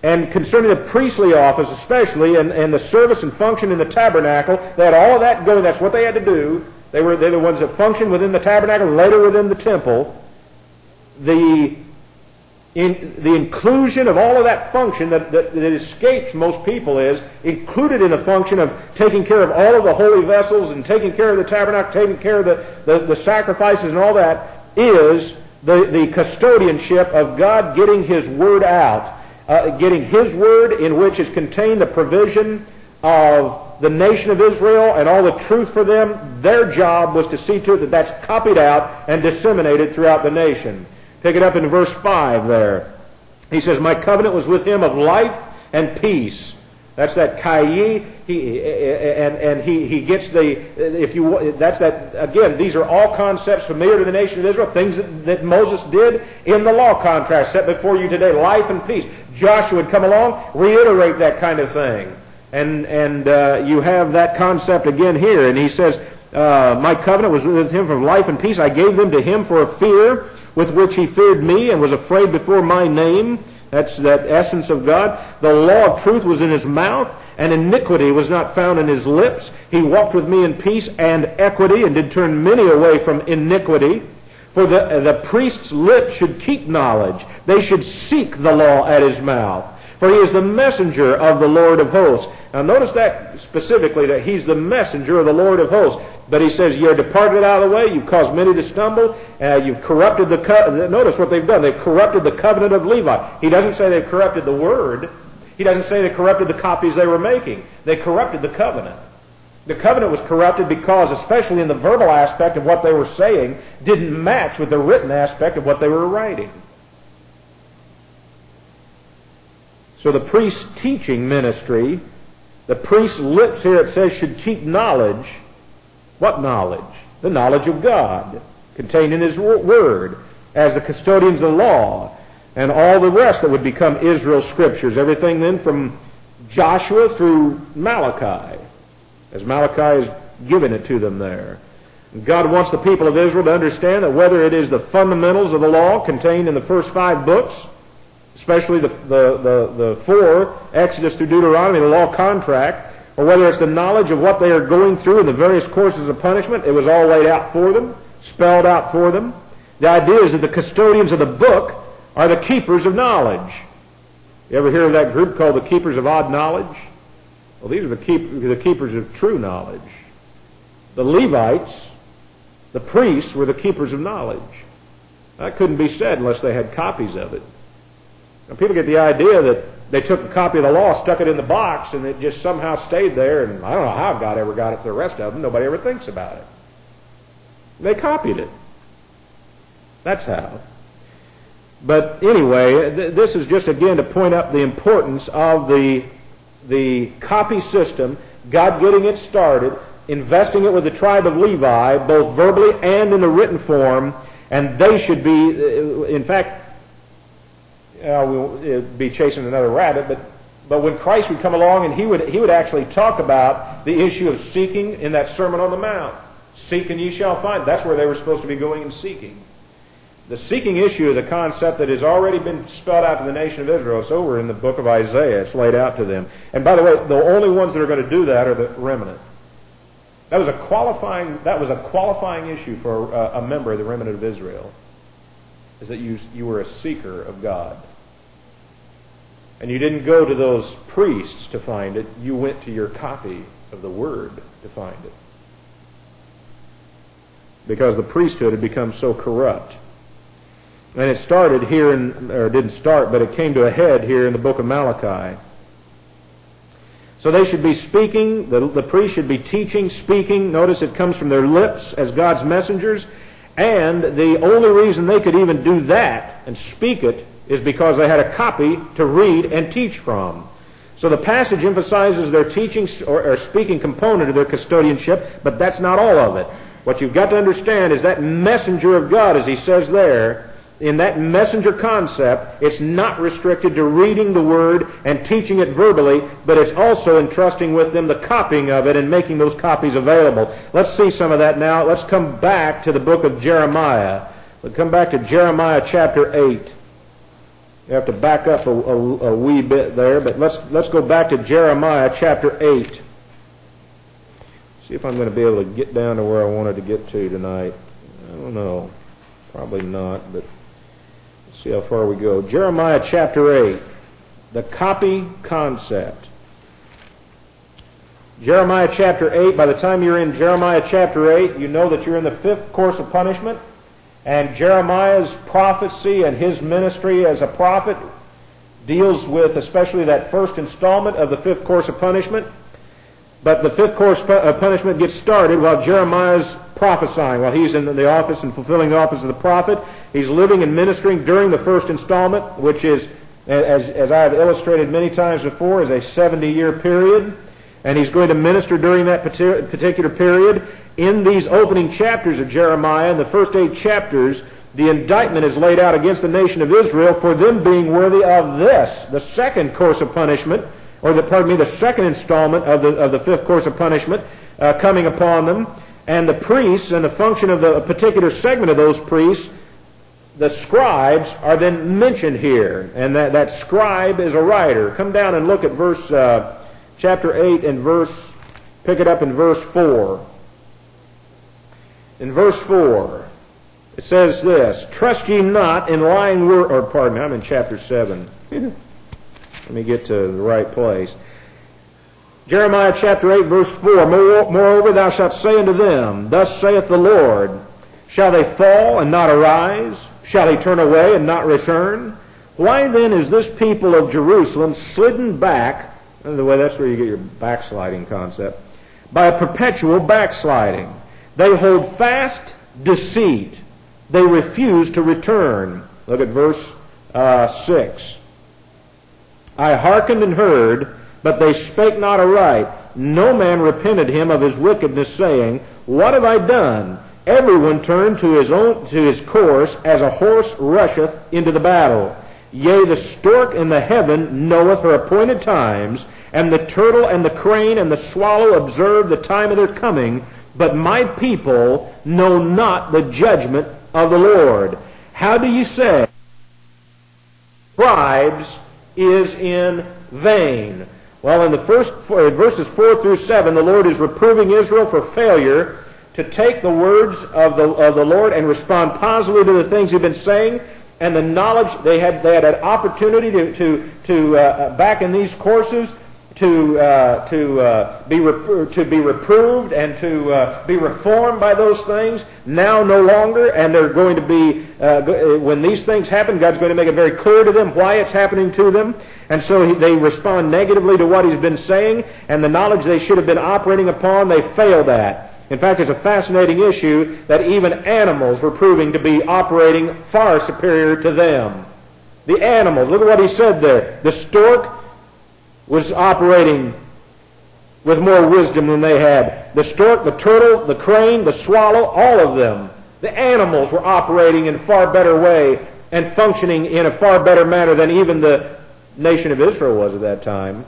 And concerning the priestly office especially, and, and the service and function in the tabernacle, they had all of that going. That's what they had to do. They were they're the ones that functioned within the tabernacle, later within the temple. The in, the inclusion of all of that function that, that, that escapes most people is included in the function of taking care of all of the holy vessels and taking care of the tabernacle, taking care of the, the, the sacrifices and all that, is the, the custodianship of God getting His Word out. Uh, getting His Word, in which is contained the provision of the nation of Israel and all the truth for them. Their job was to see to it that that's copied out and disseminated throughout the nation. Pick it up in verse five there. He says, my covenant was with him of life and peace. That's that Kayi. He, and and he, he gets the, if you, that's that, again, these are all concepts familiar to the nation of Israel, things that, that Moses did in the law contract set before you today, life and peace. Joshua would come along, reiterate that kind of thing. And, and uh, you have that concept again here. And he says, uh, my covenant was with him for life and peace. I gave them to him for a fear with which he feared me and was afraid before my name. That's that essence of God. The law of truth was in his mouth, and iniquity was not found in his lips. He walked with me in peace and equity, and did turn many away from iniquity. For the, the priest's lips should keep knowledge. They should seek the law at his mouth. For he is the messenger of the Lord of hosts. Now notice that specifically, that he's the messenger of the Lord of hosts. But he says, you're departed out of the way, you've caused many to stumble, uh, you've corrupted the covenant. Notice what they've done. They've corrupted the covenant of Levi. He doesn't say they've corrupted the word. He doesn't say they corrupted the copies they were making. They corrupted the covenant. The covenant was corrupted because, especially in the verbal aspect of what they were saying, didn't match with the written aspect of what they were writing. So the priest's teaching ministry, the priest's lips here it says should keep knowledge. What knowledge? The knowledge of God, contained in His Word, as the custodians of the law, and all the rest that would become Israel's scriptures. Everything then from Joshua through Malachi, as Malachi has given it to them there. God wants the people of Israel to understand that whether it is the fundamentals of the law contained in the first five books, especially the, the, the, the four, Exodus through Deuteronomy, the law contract, or whether it's the knowledge of what they are going through in the various courses of punishment, it was all laid out for them, spelled out for them. The idea is that the custodians of the book are the keepers of knowledge. You ever hear of that group called the keepers of odd knowledge? Well, these are the, keep, the keepers of true knowledge. The Levites, the priests, were the keepers of knowledge. That couldn't be said unless they had copies of it. Now, people get the idea that they took a copy of the law, stuck it in the box, and it just somehow stayed there, and I don't know how God ever got it to the rest of them. Nobody ever thinks about it. They copied it. That's how. But anyway, th- this is just again to point up the importance of the, the copy system, God getting it started, investing it with the tribe of Levi, both verbally and in the written form, and they should be, in fact, Uh, we'll be chasing another rabbit, but but when Christ would come along and he would he would actually talk about the issue of seeking in that Sermon on the Mount. Seek and ye shall find. That's where they were supposed to be going and seeking. The seeking issue is a concept that has already been spelled out to the nation of Israel. It's over in the book of Isaiah. It's laid out to them. And by the way, the only ones that are going to do that are the remnant. That was a qualifying that was a qualifying issue for a, a member of the remnant of Israel. Is that you you were a seeker of God. And you didn't go to those priests to find it. You went to your copy of the Word to find it. Because the priesthood had become so corrupt. And it started here, in, or didn't start, but it came to a head here in the book of Malachi. So they should be speaking, the, the priest should be teaching, speaking. Notice it comes from their lips as God's messengers. And the only reason they could even do that and speak it is because they had a copy to read and teach from. So the passage emphasizes their teaching or, or speaking component of their custodianship, but that's not all of it. What you've got to understand is that messenger of God, as he says there, in that messenger concept, it's not restricted to reading the Word and teaching it verbally, but it's also entrusting with them the copying of it and making those copies available. Let's see some of that now. Let's come back to the book of Jeremiah. We'll come back to Jeremiah chapter eight. You have to back up a, a, a wee bit there, but let's let's go back to Jeremiah chapter eight. See if I'm going to be able to get down to where I wanted to get to tonight. I don't know. Probably not, but let's see how far we go. Jeremiah chapter eight, the copy concept. Jeremiah chapter eight, by the time you're in Jeremiah chapter eight, you know that you're in the fifth course of punishment. And Jeremiah's prophecy and his ministry as a prophet deals with especially that first installment of the fifth course of punishment. But the fifth course of punishment gets started while Jeremiah's prophesying, while he's in the office and fulfilling the office of the prophet. He's living and ministering during the first installment, which is, as, as I have illustrated many times before, is a seventy-year period. And he's going to minister during that particular period. In these opening chapters of Jeremiah, in the first eight chapters, the indictment is laid out against the nation of Israel for them being worthy of this, the second course of punishment, or the, pardon me, the second installment of the, of the fifth course of punishment uh, coming upon them. And the priests and the function of the particular segment of those priests, the scribes, are then mentioned here. And that, that scribe is a writer. Come down and look at verse uh, chapter eight and verse, pick it up in verse four. In verse four, it says this, "Trust ye not in lying word," or pardon me, I'm in chapter seven. Let me get to the right place. Jeremiah chapter eight, verse four, "Moreover thou shalt say unto them, Thus saith the Lord, Shall they fall and not arise? Shall he turn away and not return? Why then is this people of Jerusalem slidden back," by the way, that's where you get your backsliding concept, "by a perpetual backsliding? They hold fast deceit. They refuse to return." Look at verse uh, six. "I hearkened and heard, but they spake not aright. No man repented him of his wickedness, saying, What have I done? Everyone turned to his own to his course, as a horse rusheth into the battle. Yea, the stork in the heaven knoweth her appointed times, and the turtle and the crane and the swallow observe the time of their coming. But my people know not the judgment of the Lord." How do you say scribes is in vain? Well, in the first in verses four through seven, the Lord is reproving Israel for failure to take the words of the of the Lord and respond positively to the things He'd been saying, and the knowledge they had they had an opportunity to to to uh, back in these courses to uh, to uh, be rep- to be reproved and to uh, be reformed by those things. Now no longer, and they're going to be uh, when these things happen, God's going to make it very clear to them why it's happening to them, and so he, they respond negatively to what He's been saying, and the knowledge they should have been operating upon, they failed at. In fact, it's a fascinating issue that even animals were proving to be operating far superior to them. The animals, look at what he said there. The stork was operating with more wisdom than they had. The stork, the turtle, the crane, the swallow, all of them. The animals were operating in a far better way and functioning in a far better manner than even the nation of Israel was at that time.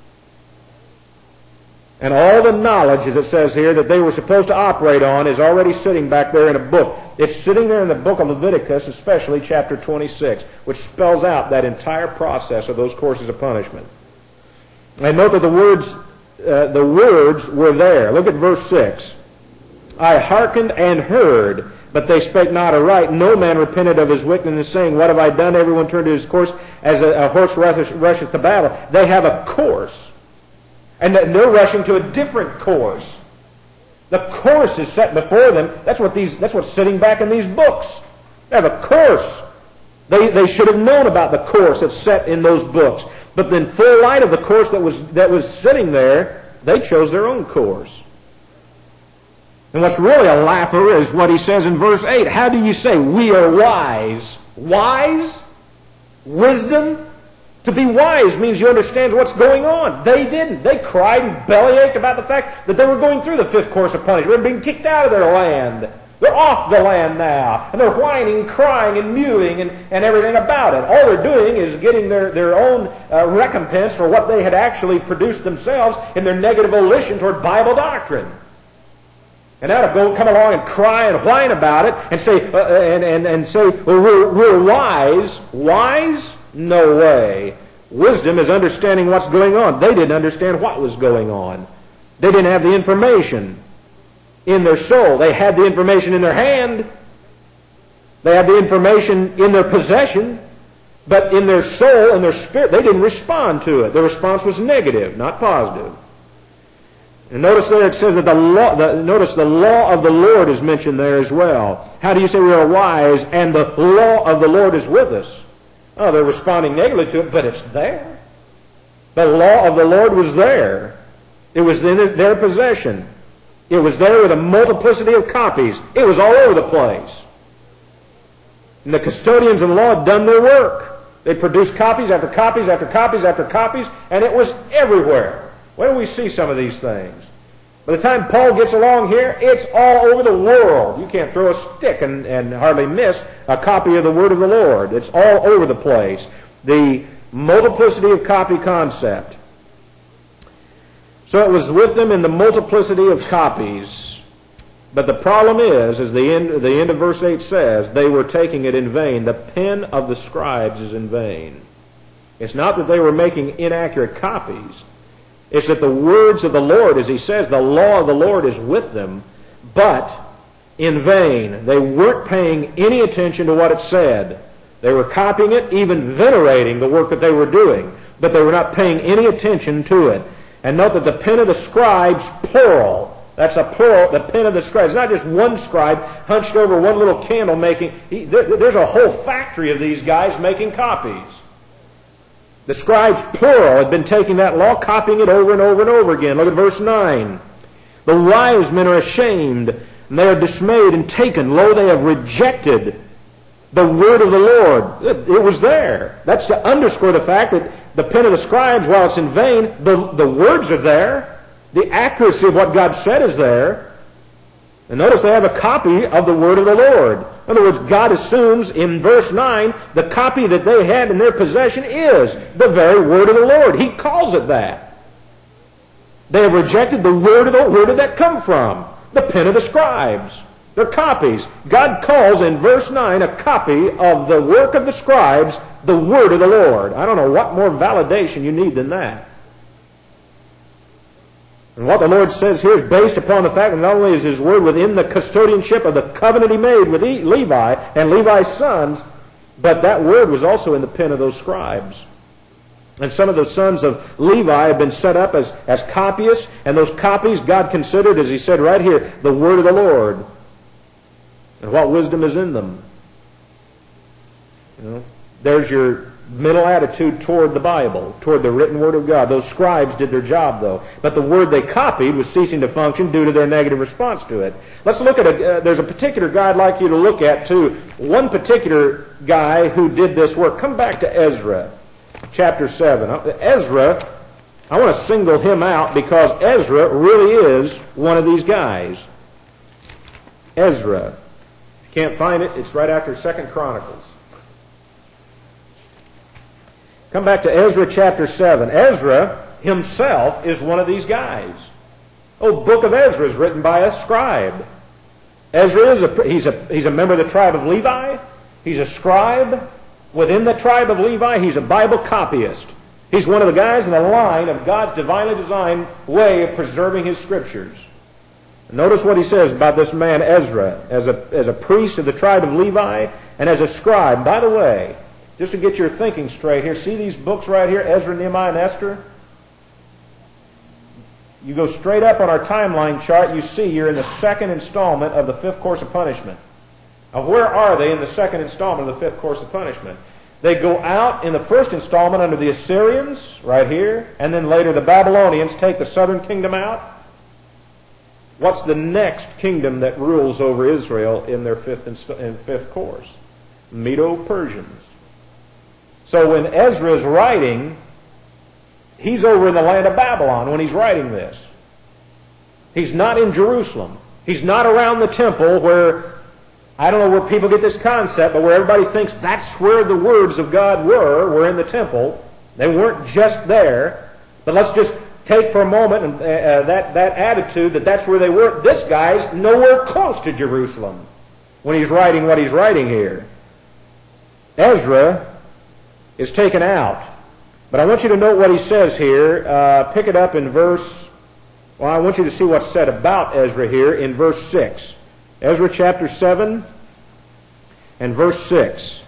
And all the knowledge, as it says here, that they were supposed to operate on is already sitting back there in a book. It's sitting there in the book of Leviticus, especially chapter twenty-six, which spells out that entire process of those courses of punishment. And note that the words, uh, the words were there. Look at verse six. "I hearkened and heard, but they spake not aright. No man repented of his wickedness, saying, What have I done? Everyone turned to his course, as a, a horse rusheth, rusheth to battle." They have a course, and they're rushing to a different course. The course is set before them. That's what these. That's what's sitting back in these books. They have a course. They they should have known about the course that's set in those books. But in full light of the course that was that was sitting there, they chose their own course. And what's really a laugher is what he says in verse eight. How do you say, "We are wise"? Wise? Wisdom? To be wise means you understand what's going on. They didn't. They cried and bellyached about the fact that they were going through the fifth course of punishment. They were being kicked out of their land. They're off the land now. And they're whining, crying, and mewing, and, and everything about it. All they're doing is getting their, their own uh, recompense for what they had actually produced themselves in their negative volition toward Bible doctrine. And now to go come along and cry and whine about it and say, uh, and, and, and say, well, we're, we're wise. Wise? No way. Wisdom is understanding what's going on. They didn't understand what was going on. They didn't have the information in their soul. They had the information in their hand. They had the information in their possession. But in their soul and their spirit, they didn't respond to it. Their response was negative, not positive. And notice there it says that the law, the, notice the law of the Lord is mentioned there as well. How do you say we are wise and the law of the Lord is with us? Oh, they're responding negatively to it, but it's there. The law of the Lord was there. It was in their possession. It was there with a multiplicity of copies. It was all over the place. And the custodians of the law had done their work. They produced copies after copies after copies after copies, and it was everywhere. Where do we see some of these things? By the time Paul gets along here, it's all over the world. You can't throw a stick and, and hardly miss a copy of the Word of the Lord. It's all over the place. The multiplicity of copy concept. So it was with them in the multiplicity of copies. But the problem is, as the end, the end of verse eight says, they were taking it in vain. The pen of the scribes is in vain. It's not that they were making inaccurate copies. It's that the words of the Lord, as he says, the law of the Lord is with them, but in vain. They weren't paying any attention to what it said. They were copying it, even venerating the work that they were doing, but they were not paying any attention to it. And note that the pen of the scribes, plural. That's a plural, the pen of the scribes. It's not just one scribe hunched over one little candle making. He, there, there's a whole factory of these guys making copies. The scribes, plural, had been taking that law, copying it over and over and over again. Look at verse nine. The wise men are ashamed, and they are dismayed and taken. Lo, they have rejected the word of the Lord. It, it was there. That's to underscore the fact that the pen of the scribes, while it's in vain, the, the words are there. The accuracy of what God said is there. And notice they have a copy of the word of the Lord. In other words, God assumes in verse nine, the copy that they had in their possession is the very word of the Lord. He calls it that. They have rejected the word of the Lord. Where did that come from? The pen of the scribes. They're copies. God calls in verse nine a copy of the work of the scribes the word of the Lord. I don't know what more validation you need than that. And what the Lord says here is based upon the fact that not only is His Word within the custodianship of the covenant He made with Levi and Levi's sons, but that Word was also in the pen of those scribes. And some of the sons of Levi have been set up as, as copyists, and those copies God considered, as He said right here, the Word of the Lord. And what wisdom is in them? You know, there's your mental attitude toward the Bible, toward the written Word of God. Those scribes did their job, though. But the Word they copied was ceasing to function due to their negative response to it. Let's look at a, uh, there's a particular guy I'd like you to look at, too. One particular guy who did this work. Come back to Ezra, chapter seven. Ezra, I want to single him out because Ezra really is one of these guys. Ezra. If you can't find it, it's right after Second Chronicles. Come back to Ezra chapter seven. Ezra himself is one of these guys. Oh, book of Ezra is written by a scribe. Ezra is a he's a he's a member of the tribe of Levi. He's a scribe within the tribe of Levi. He's a Bible copyist. He's one of the guys in the line of God's divinely designed way of preserving His scriptures. Notice what he says about this man Ezra as a as a priest of the tribe of Levi and as a scribe. By the way, just to get your thinking straight here, see these books right here, Ezra, Nehemiah, and Esther? You go straight up on our timeline chart, you see you're in the second installment of the fifth course of punishment. Now, where are they in the second installment of the fifth course of punishment? They go out in the first installment under the Assyrians, right here, and then later the Babylonians take the southern kingdom out. What's the next kingdom that rules over Israel in their fifth, inst- in fifth course? Medo-Persians. So when Ezra is writing, he's over in the land of Babylon when he's writing this. He's not in Jerusalem. He's not around the temple where, I don't know where people get this concept, but where everybody thinks that's where the words of God were, were in the temple. They weren't just there. But let's just take for a moment uh, that, that attitude that that's where they were. This guy's nowhere close to Jerusalem when he's writing what he's writing here. Ezra is taken out. But I want you to note what he says here. Uh, pick it up in verse, well, I want you to see what's said about Ezra here in verse six. Ezra chapter seven and verse six.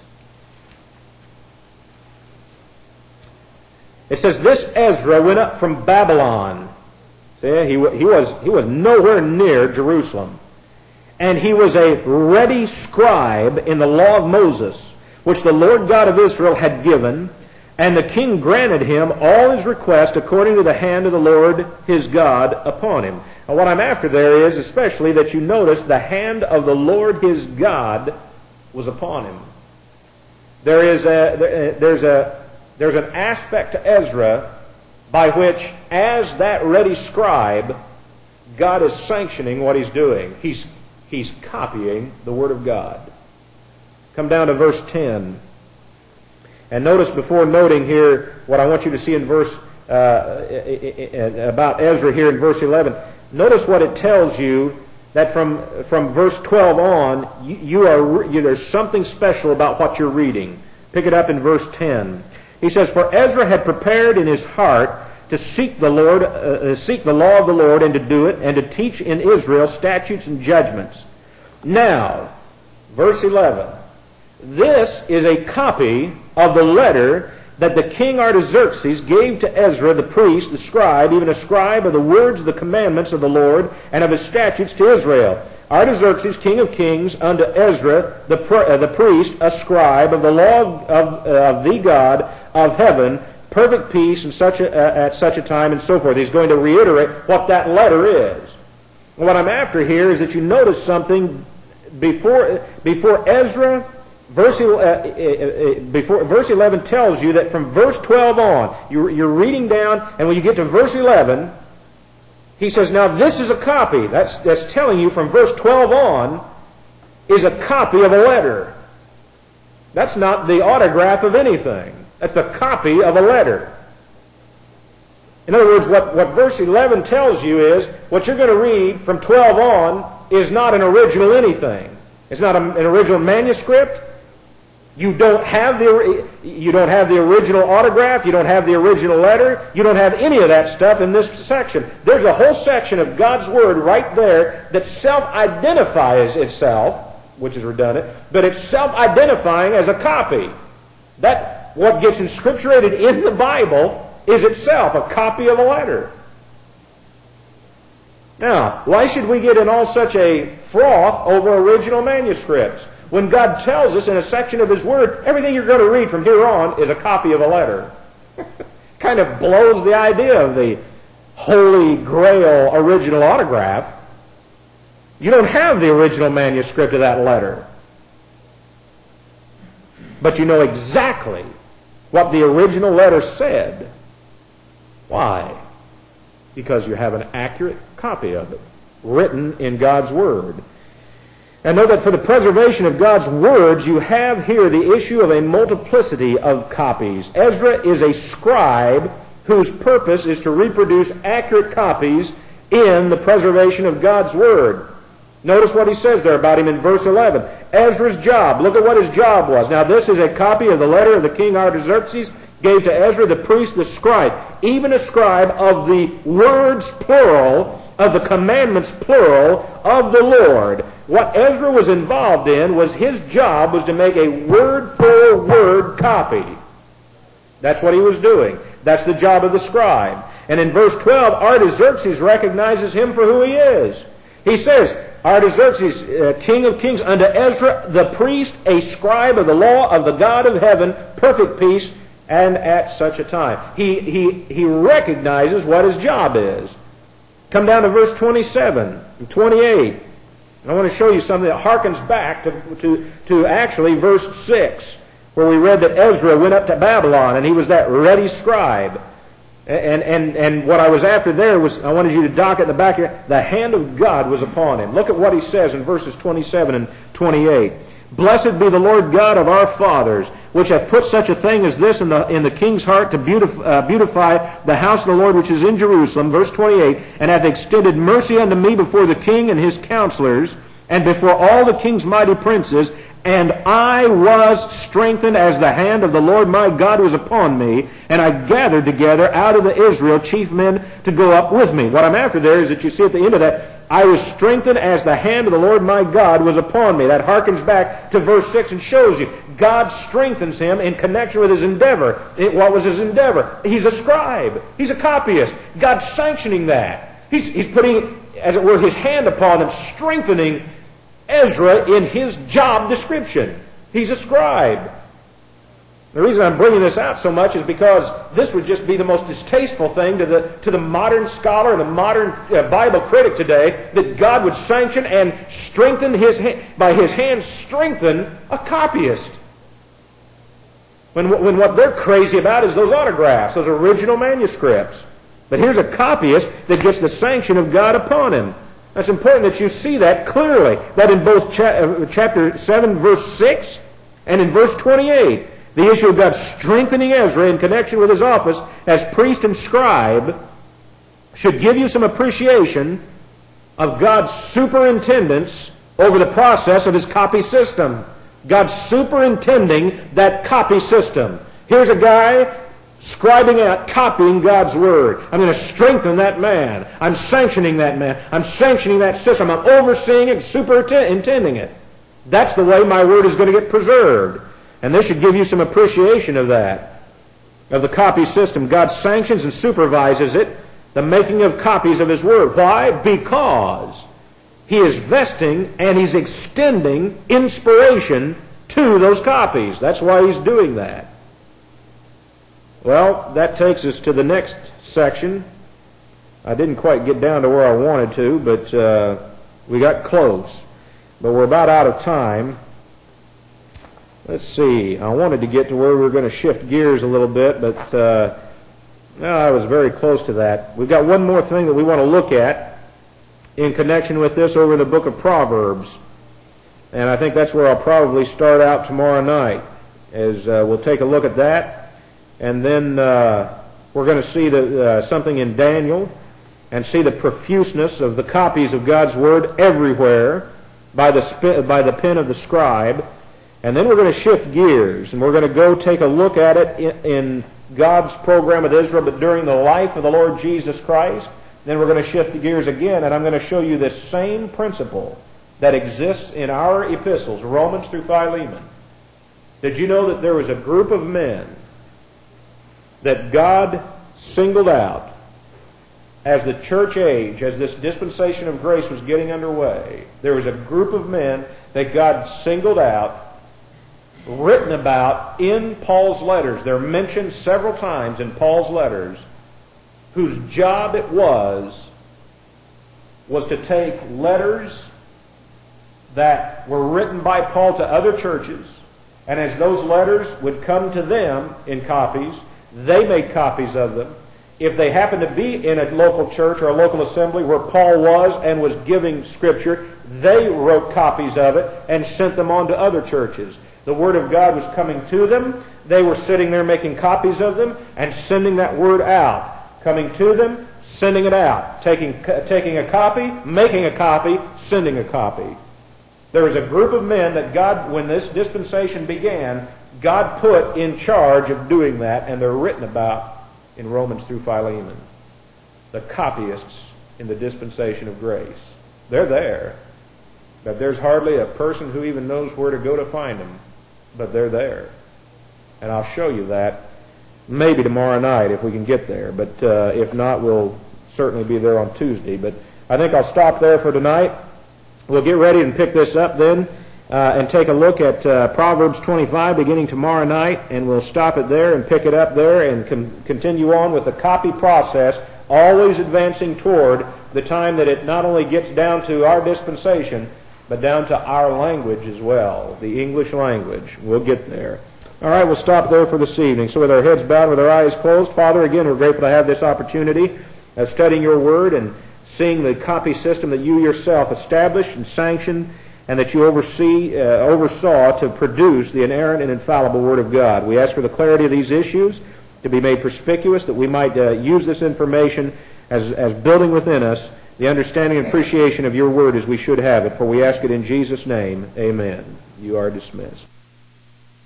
It says, "This Ezra went up from Babylon." See, he, he, was, he was nowhere near Jerusalem. "And he was a ready scribe in the law of Moses, which the Lord God of Israel had given. And the king granted him all his request according to the hand of the Lord his God upon him." Now what I'm after there is especially that you notice the hand of the Lord his God was upon him. There is a, there's a, there's an aspect to Ezra by which, as that ready scribe, God is sanctioning what he's doing. He's, he's copying the Word of God. Come down to verse ten. And notice, before noting here what I want you to see in verse uh, about Ezra here in verse eleven, notice what it tells you, that from from verse twelve on, you, you are you, there's something special about what you're reading. Pick it up in verse ten. He says, "For Ezra had prepared in his heart to seek the Lord, uh, seek the law of the Lord, and to do it, and to teach in Israel statutes and judgments." Now, verse eleven. This is a copy of the letter that the king Artaxerxes gave to Ezra the priest, the scribe, even a scribe of the words of the commandments of the Lord and of his statutes to Israel. Artaxerxes, king of kings, unto Ezra the, uh, the priest, a scribe of the law of, of, uh, of the God of heaven, perfect peace in such a, uh, at such a time, and so forth. He's going to reiterate what that letter is. And what I'm after here is that you notice something before, before Ezra. Verse, uh, uh, uh, before, verse eleven tells you that from verse twelve on, you're, you're reading down, and when you get to verse eleven, he says, now this is a copy. That's, that's telling you from verse twelve on is a copy of a letter. That's not the autograph of anything. That's a copy of a letter. In other words, what, what verse eleven tells you is, what you're going to read from twelve on is not an original anything. It's not a, an original manuscript. You don't have the you don't have the original autograph. You don't have the original letter. You don't have any of that stuff in this section. There's a whole section of God's Word right there that self-identifies itself, which is redundant, but it's self-identifying as a copy. That what gets inscripturated in the Bible is itself a copy of a letter. Now, why should we get in all such a froth over original manuscripts? When God tells us in a section of His Word, everything you're going to read from here on is a copy of a letter. Kind of blows the idea of the Holy Grail original autograph. You don't have the original manuscript of that letter. But you know exactly what the original letter said. Why? Because you have an accurate copy of it, written in God's Word. And know that for the preservation of God's words, you have here the issue of a multiplicity of copies. Ezra is a scribe whose purpose is to reproduce accurate copies in the preservation of God's Word. Notice what he says there about him in verse eleven. Ezra's job. Look at what his job was. Now this is a copy of the letter of the king Artaxerxes gave to Ezra the priest, the scribe. Even a scribe of the words plural, of the commandments plural of the Lord. What Ezra was involved in was his job was to make a word-for-word copy. That's what he was doing. That's the job of the scribe. And in verse twelve, Artaxerxes recognizes him for who he is. He says, Artaxerxes, uh, king of kings, unto Ezra the priest, a scribe of the law of the God of heaven, perfect peace, and at such a time. He, he, he recognizes what his job is. Come down to verse twenty-seven and twenty-eight. And I want to show you something that harkens back to, to, to actually verse six, where we read that Ezra went up to Babylon, and he was that ready scribe. And, and, and what I was after there was, I wanted you to dock it in the back here, the hand of God was upon him. Look at what he says in verses twenty-seven and twenty-eight. Blessed be the Lord God of our fathers, which hath put such a thing as this in the in the king's heart to beautify, uh, beautify the house of the Lord which is in Jerusalem, verse twenty-eight, and hath extended mercy unto me before the king and his counselors, and before all the king's mighty princes, And I was strengthened as the hand of the Lord my God was upon me, and I gathered together out of the Israel chief men to go up with me. What I'm after there is that you see at the end of that, I was strengthened as the hand of the Lord my God was upon me. That harkens back to verse six and shows you God strengthens him in connection with his endeavor. It, what was his endeavor? He's a scribe. He's a copyist. God's sanctioning that. He's, he's putting, as it were, his hand upon him, strengthening Ezra in his job description. He's a scribe. The reason I'm bringing this out so much is because this would just be the most distasteful thing to the to the modern scholar and the modern uh, Bible critic today, that God would sanction and strengthen his hand, by his hand strengthen a copyist. When, when what they're crazy about is those autographs, those original manuscripts. But here's a copyist that gets the sanction of God upon him. It's important that you see that clearly. That in both cha- uh, chapter seven, verse six, and in verse twenty-eight, the issue of God strengthening Ezra in connection with his office as priest and scribe should give you some appreciation of God's superintendence over the process of his copy system. God's superintending that copy system. Here's a guy scribing out, copying God's Word. I'm going to strengthen that man. I'm sanctioning that man. I'm sanctioning that system. I'm overseeing it, superintending it. That's the way my Word is going to get preserved. And this should give you some appreciation of that, of the copy system. God sanctions and supervises it, the making of copies of His Word. Why? Because He is vesting and He's extending inspiration to those copies. That's why He's doing that. Well, that takes us to the next section. I didn't quite get down to where I wanted to, but uh, we got close. But we're about out of time. Let's see. I wanted to get to where we were going to shift gears a little bit, but uh, no, I was very close to that. We've got one more thing that we want to look at in connection with this over in the book of Proverbs. And I think that's where I'll probably start out tomorrow night, as uh, we'll take a look at that. And then uh, we're going to see the, uh, something in Daniel and see the profuseness of the copies of God's Word everywhere by the, sp- by the pen of the scribe. And then we're going to shift gears, and we're going to go take a look at it in, in God's program with Israel, but during the life of the Lord Jesus Christ. Then we're going to shift gears again, and I'm going to show you this same principle that exists in our epistles, Romans through Philemon. Did you know that there was a group of men that God singled out as the church age, as this dispensation of grace was getting underway? There was a group of men that God singled out, written about in Paul's letters. They're mentioned several times in Paul's letters, whose job it was was to take letters that were written by Paul to other churches, and as those letters would come to them in copies, they made copies of them. If they happened to be in a local church or a local assembly where Paul was and was giving Scripture, they wrote copies of it and sent them on to other churches. The Word of God was coming to them. They were sitting there making copies of them and sending that Word out. Coming to them, sending it out. Taking, taking a copy, making a copy, sending a copy. There was a group of men that God, when this dispensation began, God put in charge of doing that, and they're written about in Romans through Philemon. The copyists in the dispensation of grace. They're there. But there's hardly a person who even knows where to go to find them. But they're there. And I'll show you that maybe tomorrow night if we can get there. But uh, if not, we'll certainly be there on Tuesday. But I think I'll stop there for tonight. We'll get ready and pick this up then. Uh, and take a look at uh, Proverbs twenty-five beginning tomorrow night, and we'll stop it there and pick it up there and con- continue on with the copy process, always advancing toward the time that it not only gets down to our dispensation, but down to our language as well, the English language. We'll get there. All right, we'll stop there for this evening. So with our heads bowed, with our eyes closed, Father, again, we're grateful to have this opportunity of studying your Word and seeing the copy system that you yourself established and sanctioned, and that you oversee, uh, oversaw to produce the inerrant and infallible Word of God. We ask for the clarity of these issues to be made perspicuous, that we might uh, use this information as, as building within us the understanding and appreciation of your word as we should have it. For we ask it in Jesus' name. Amen. You are dismissed.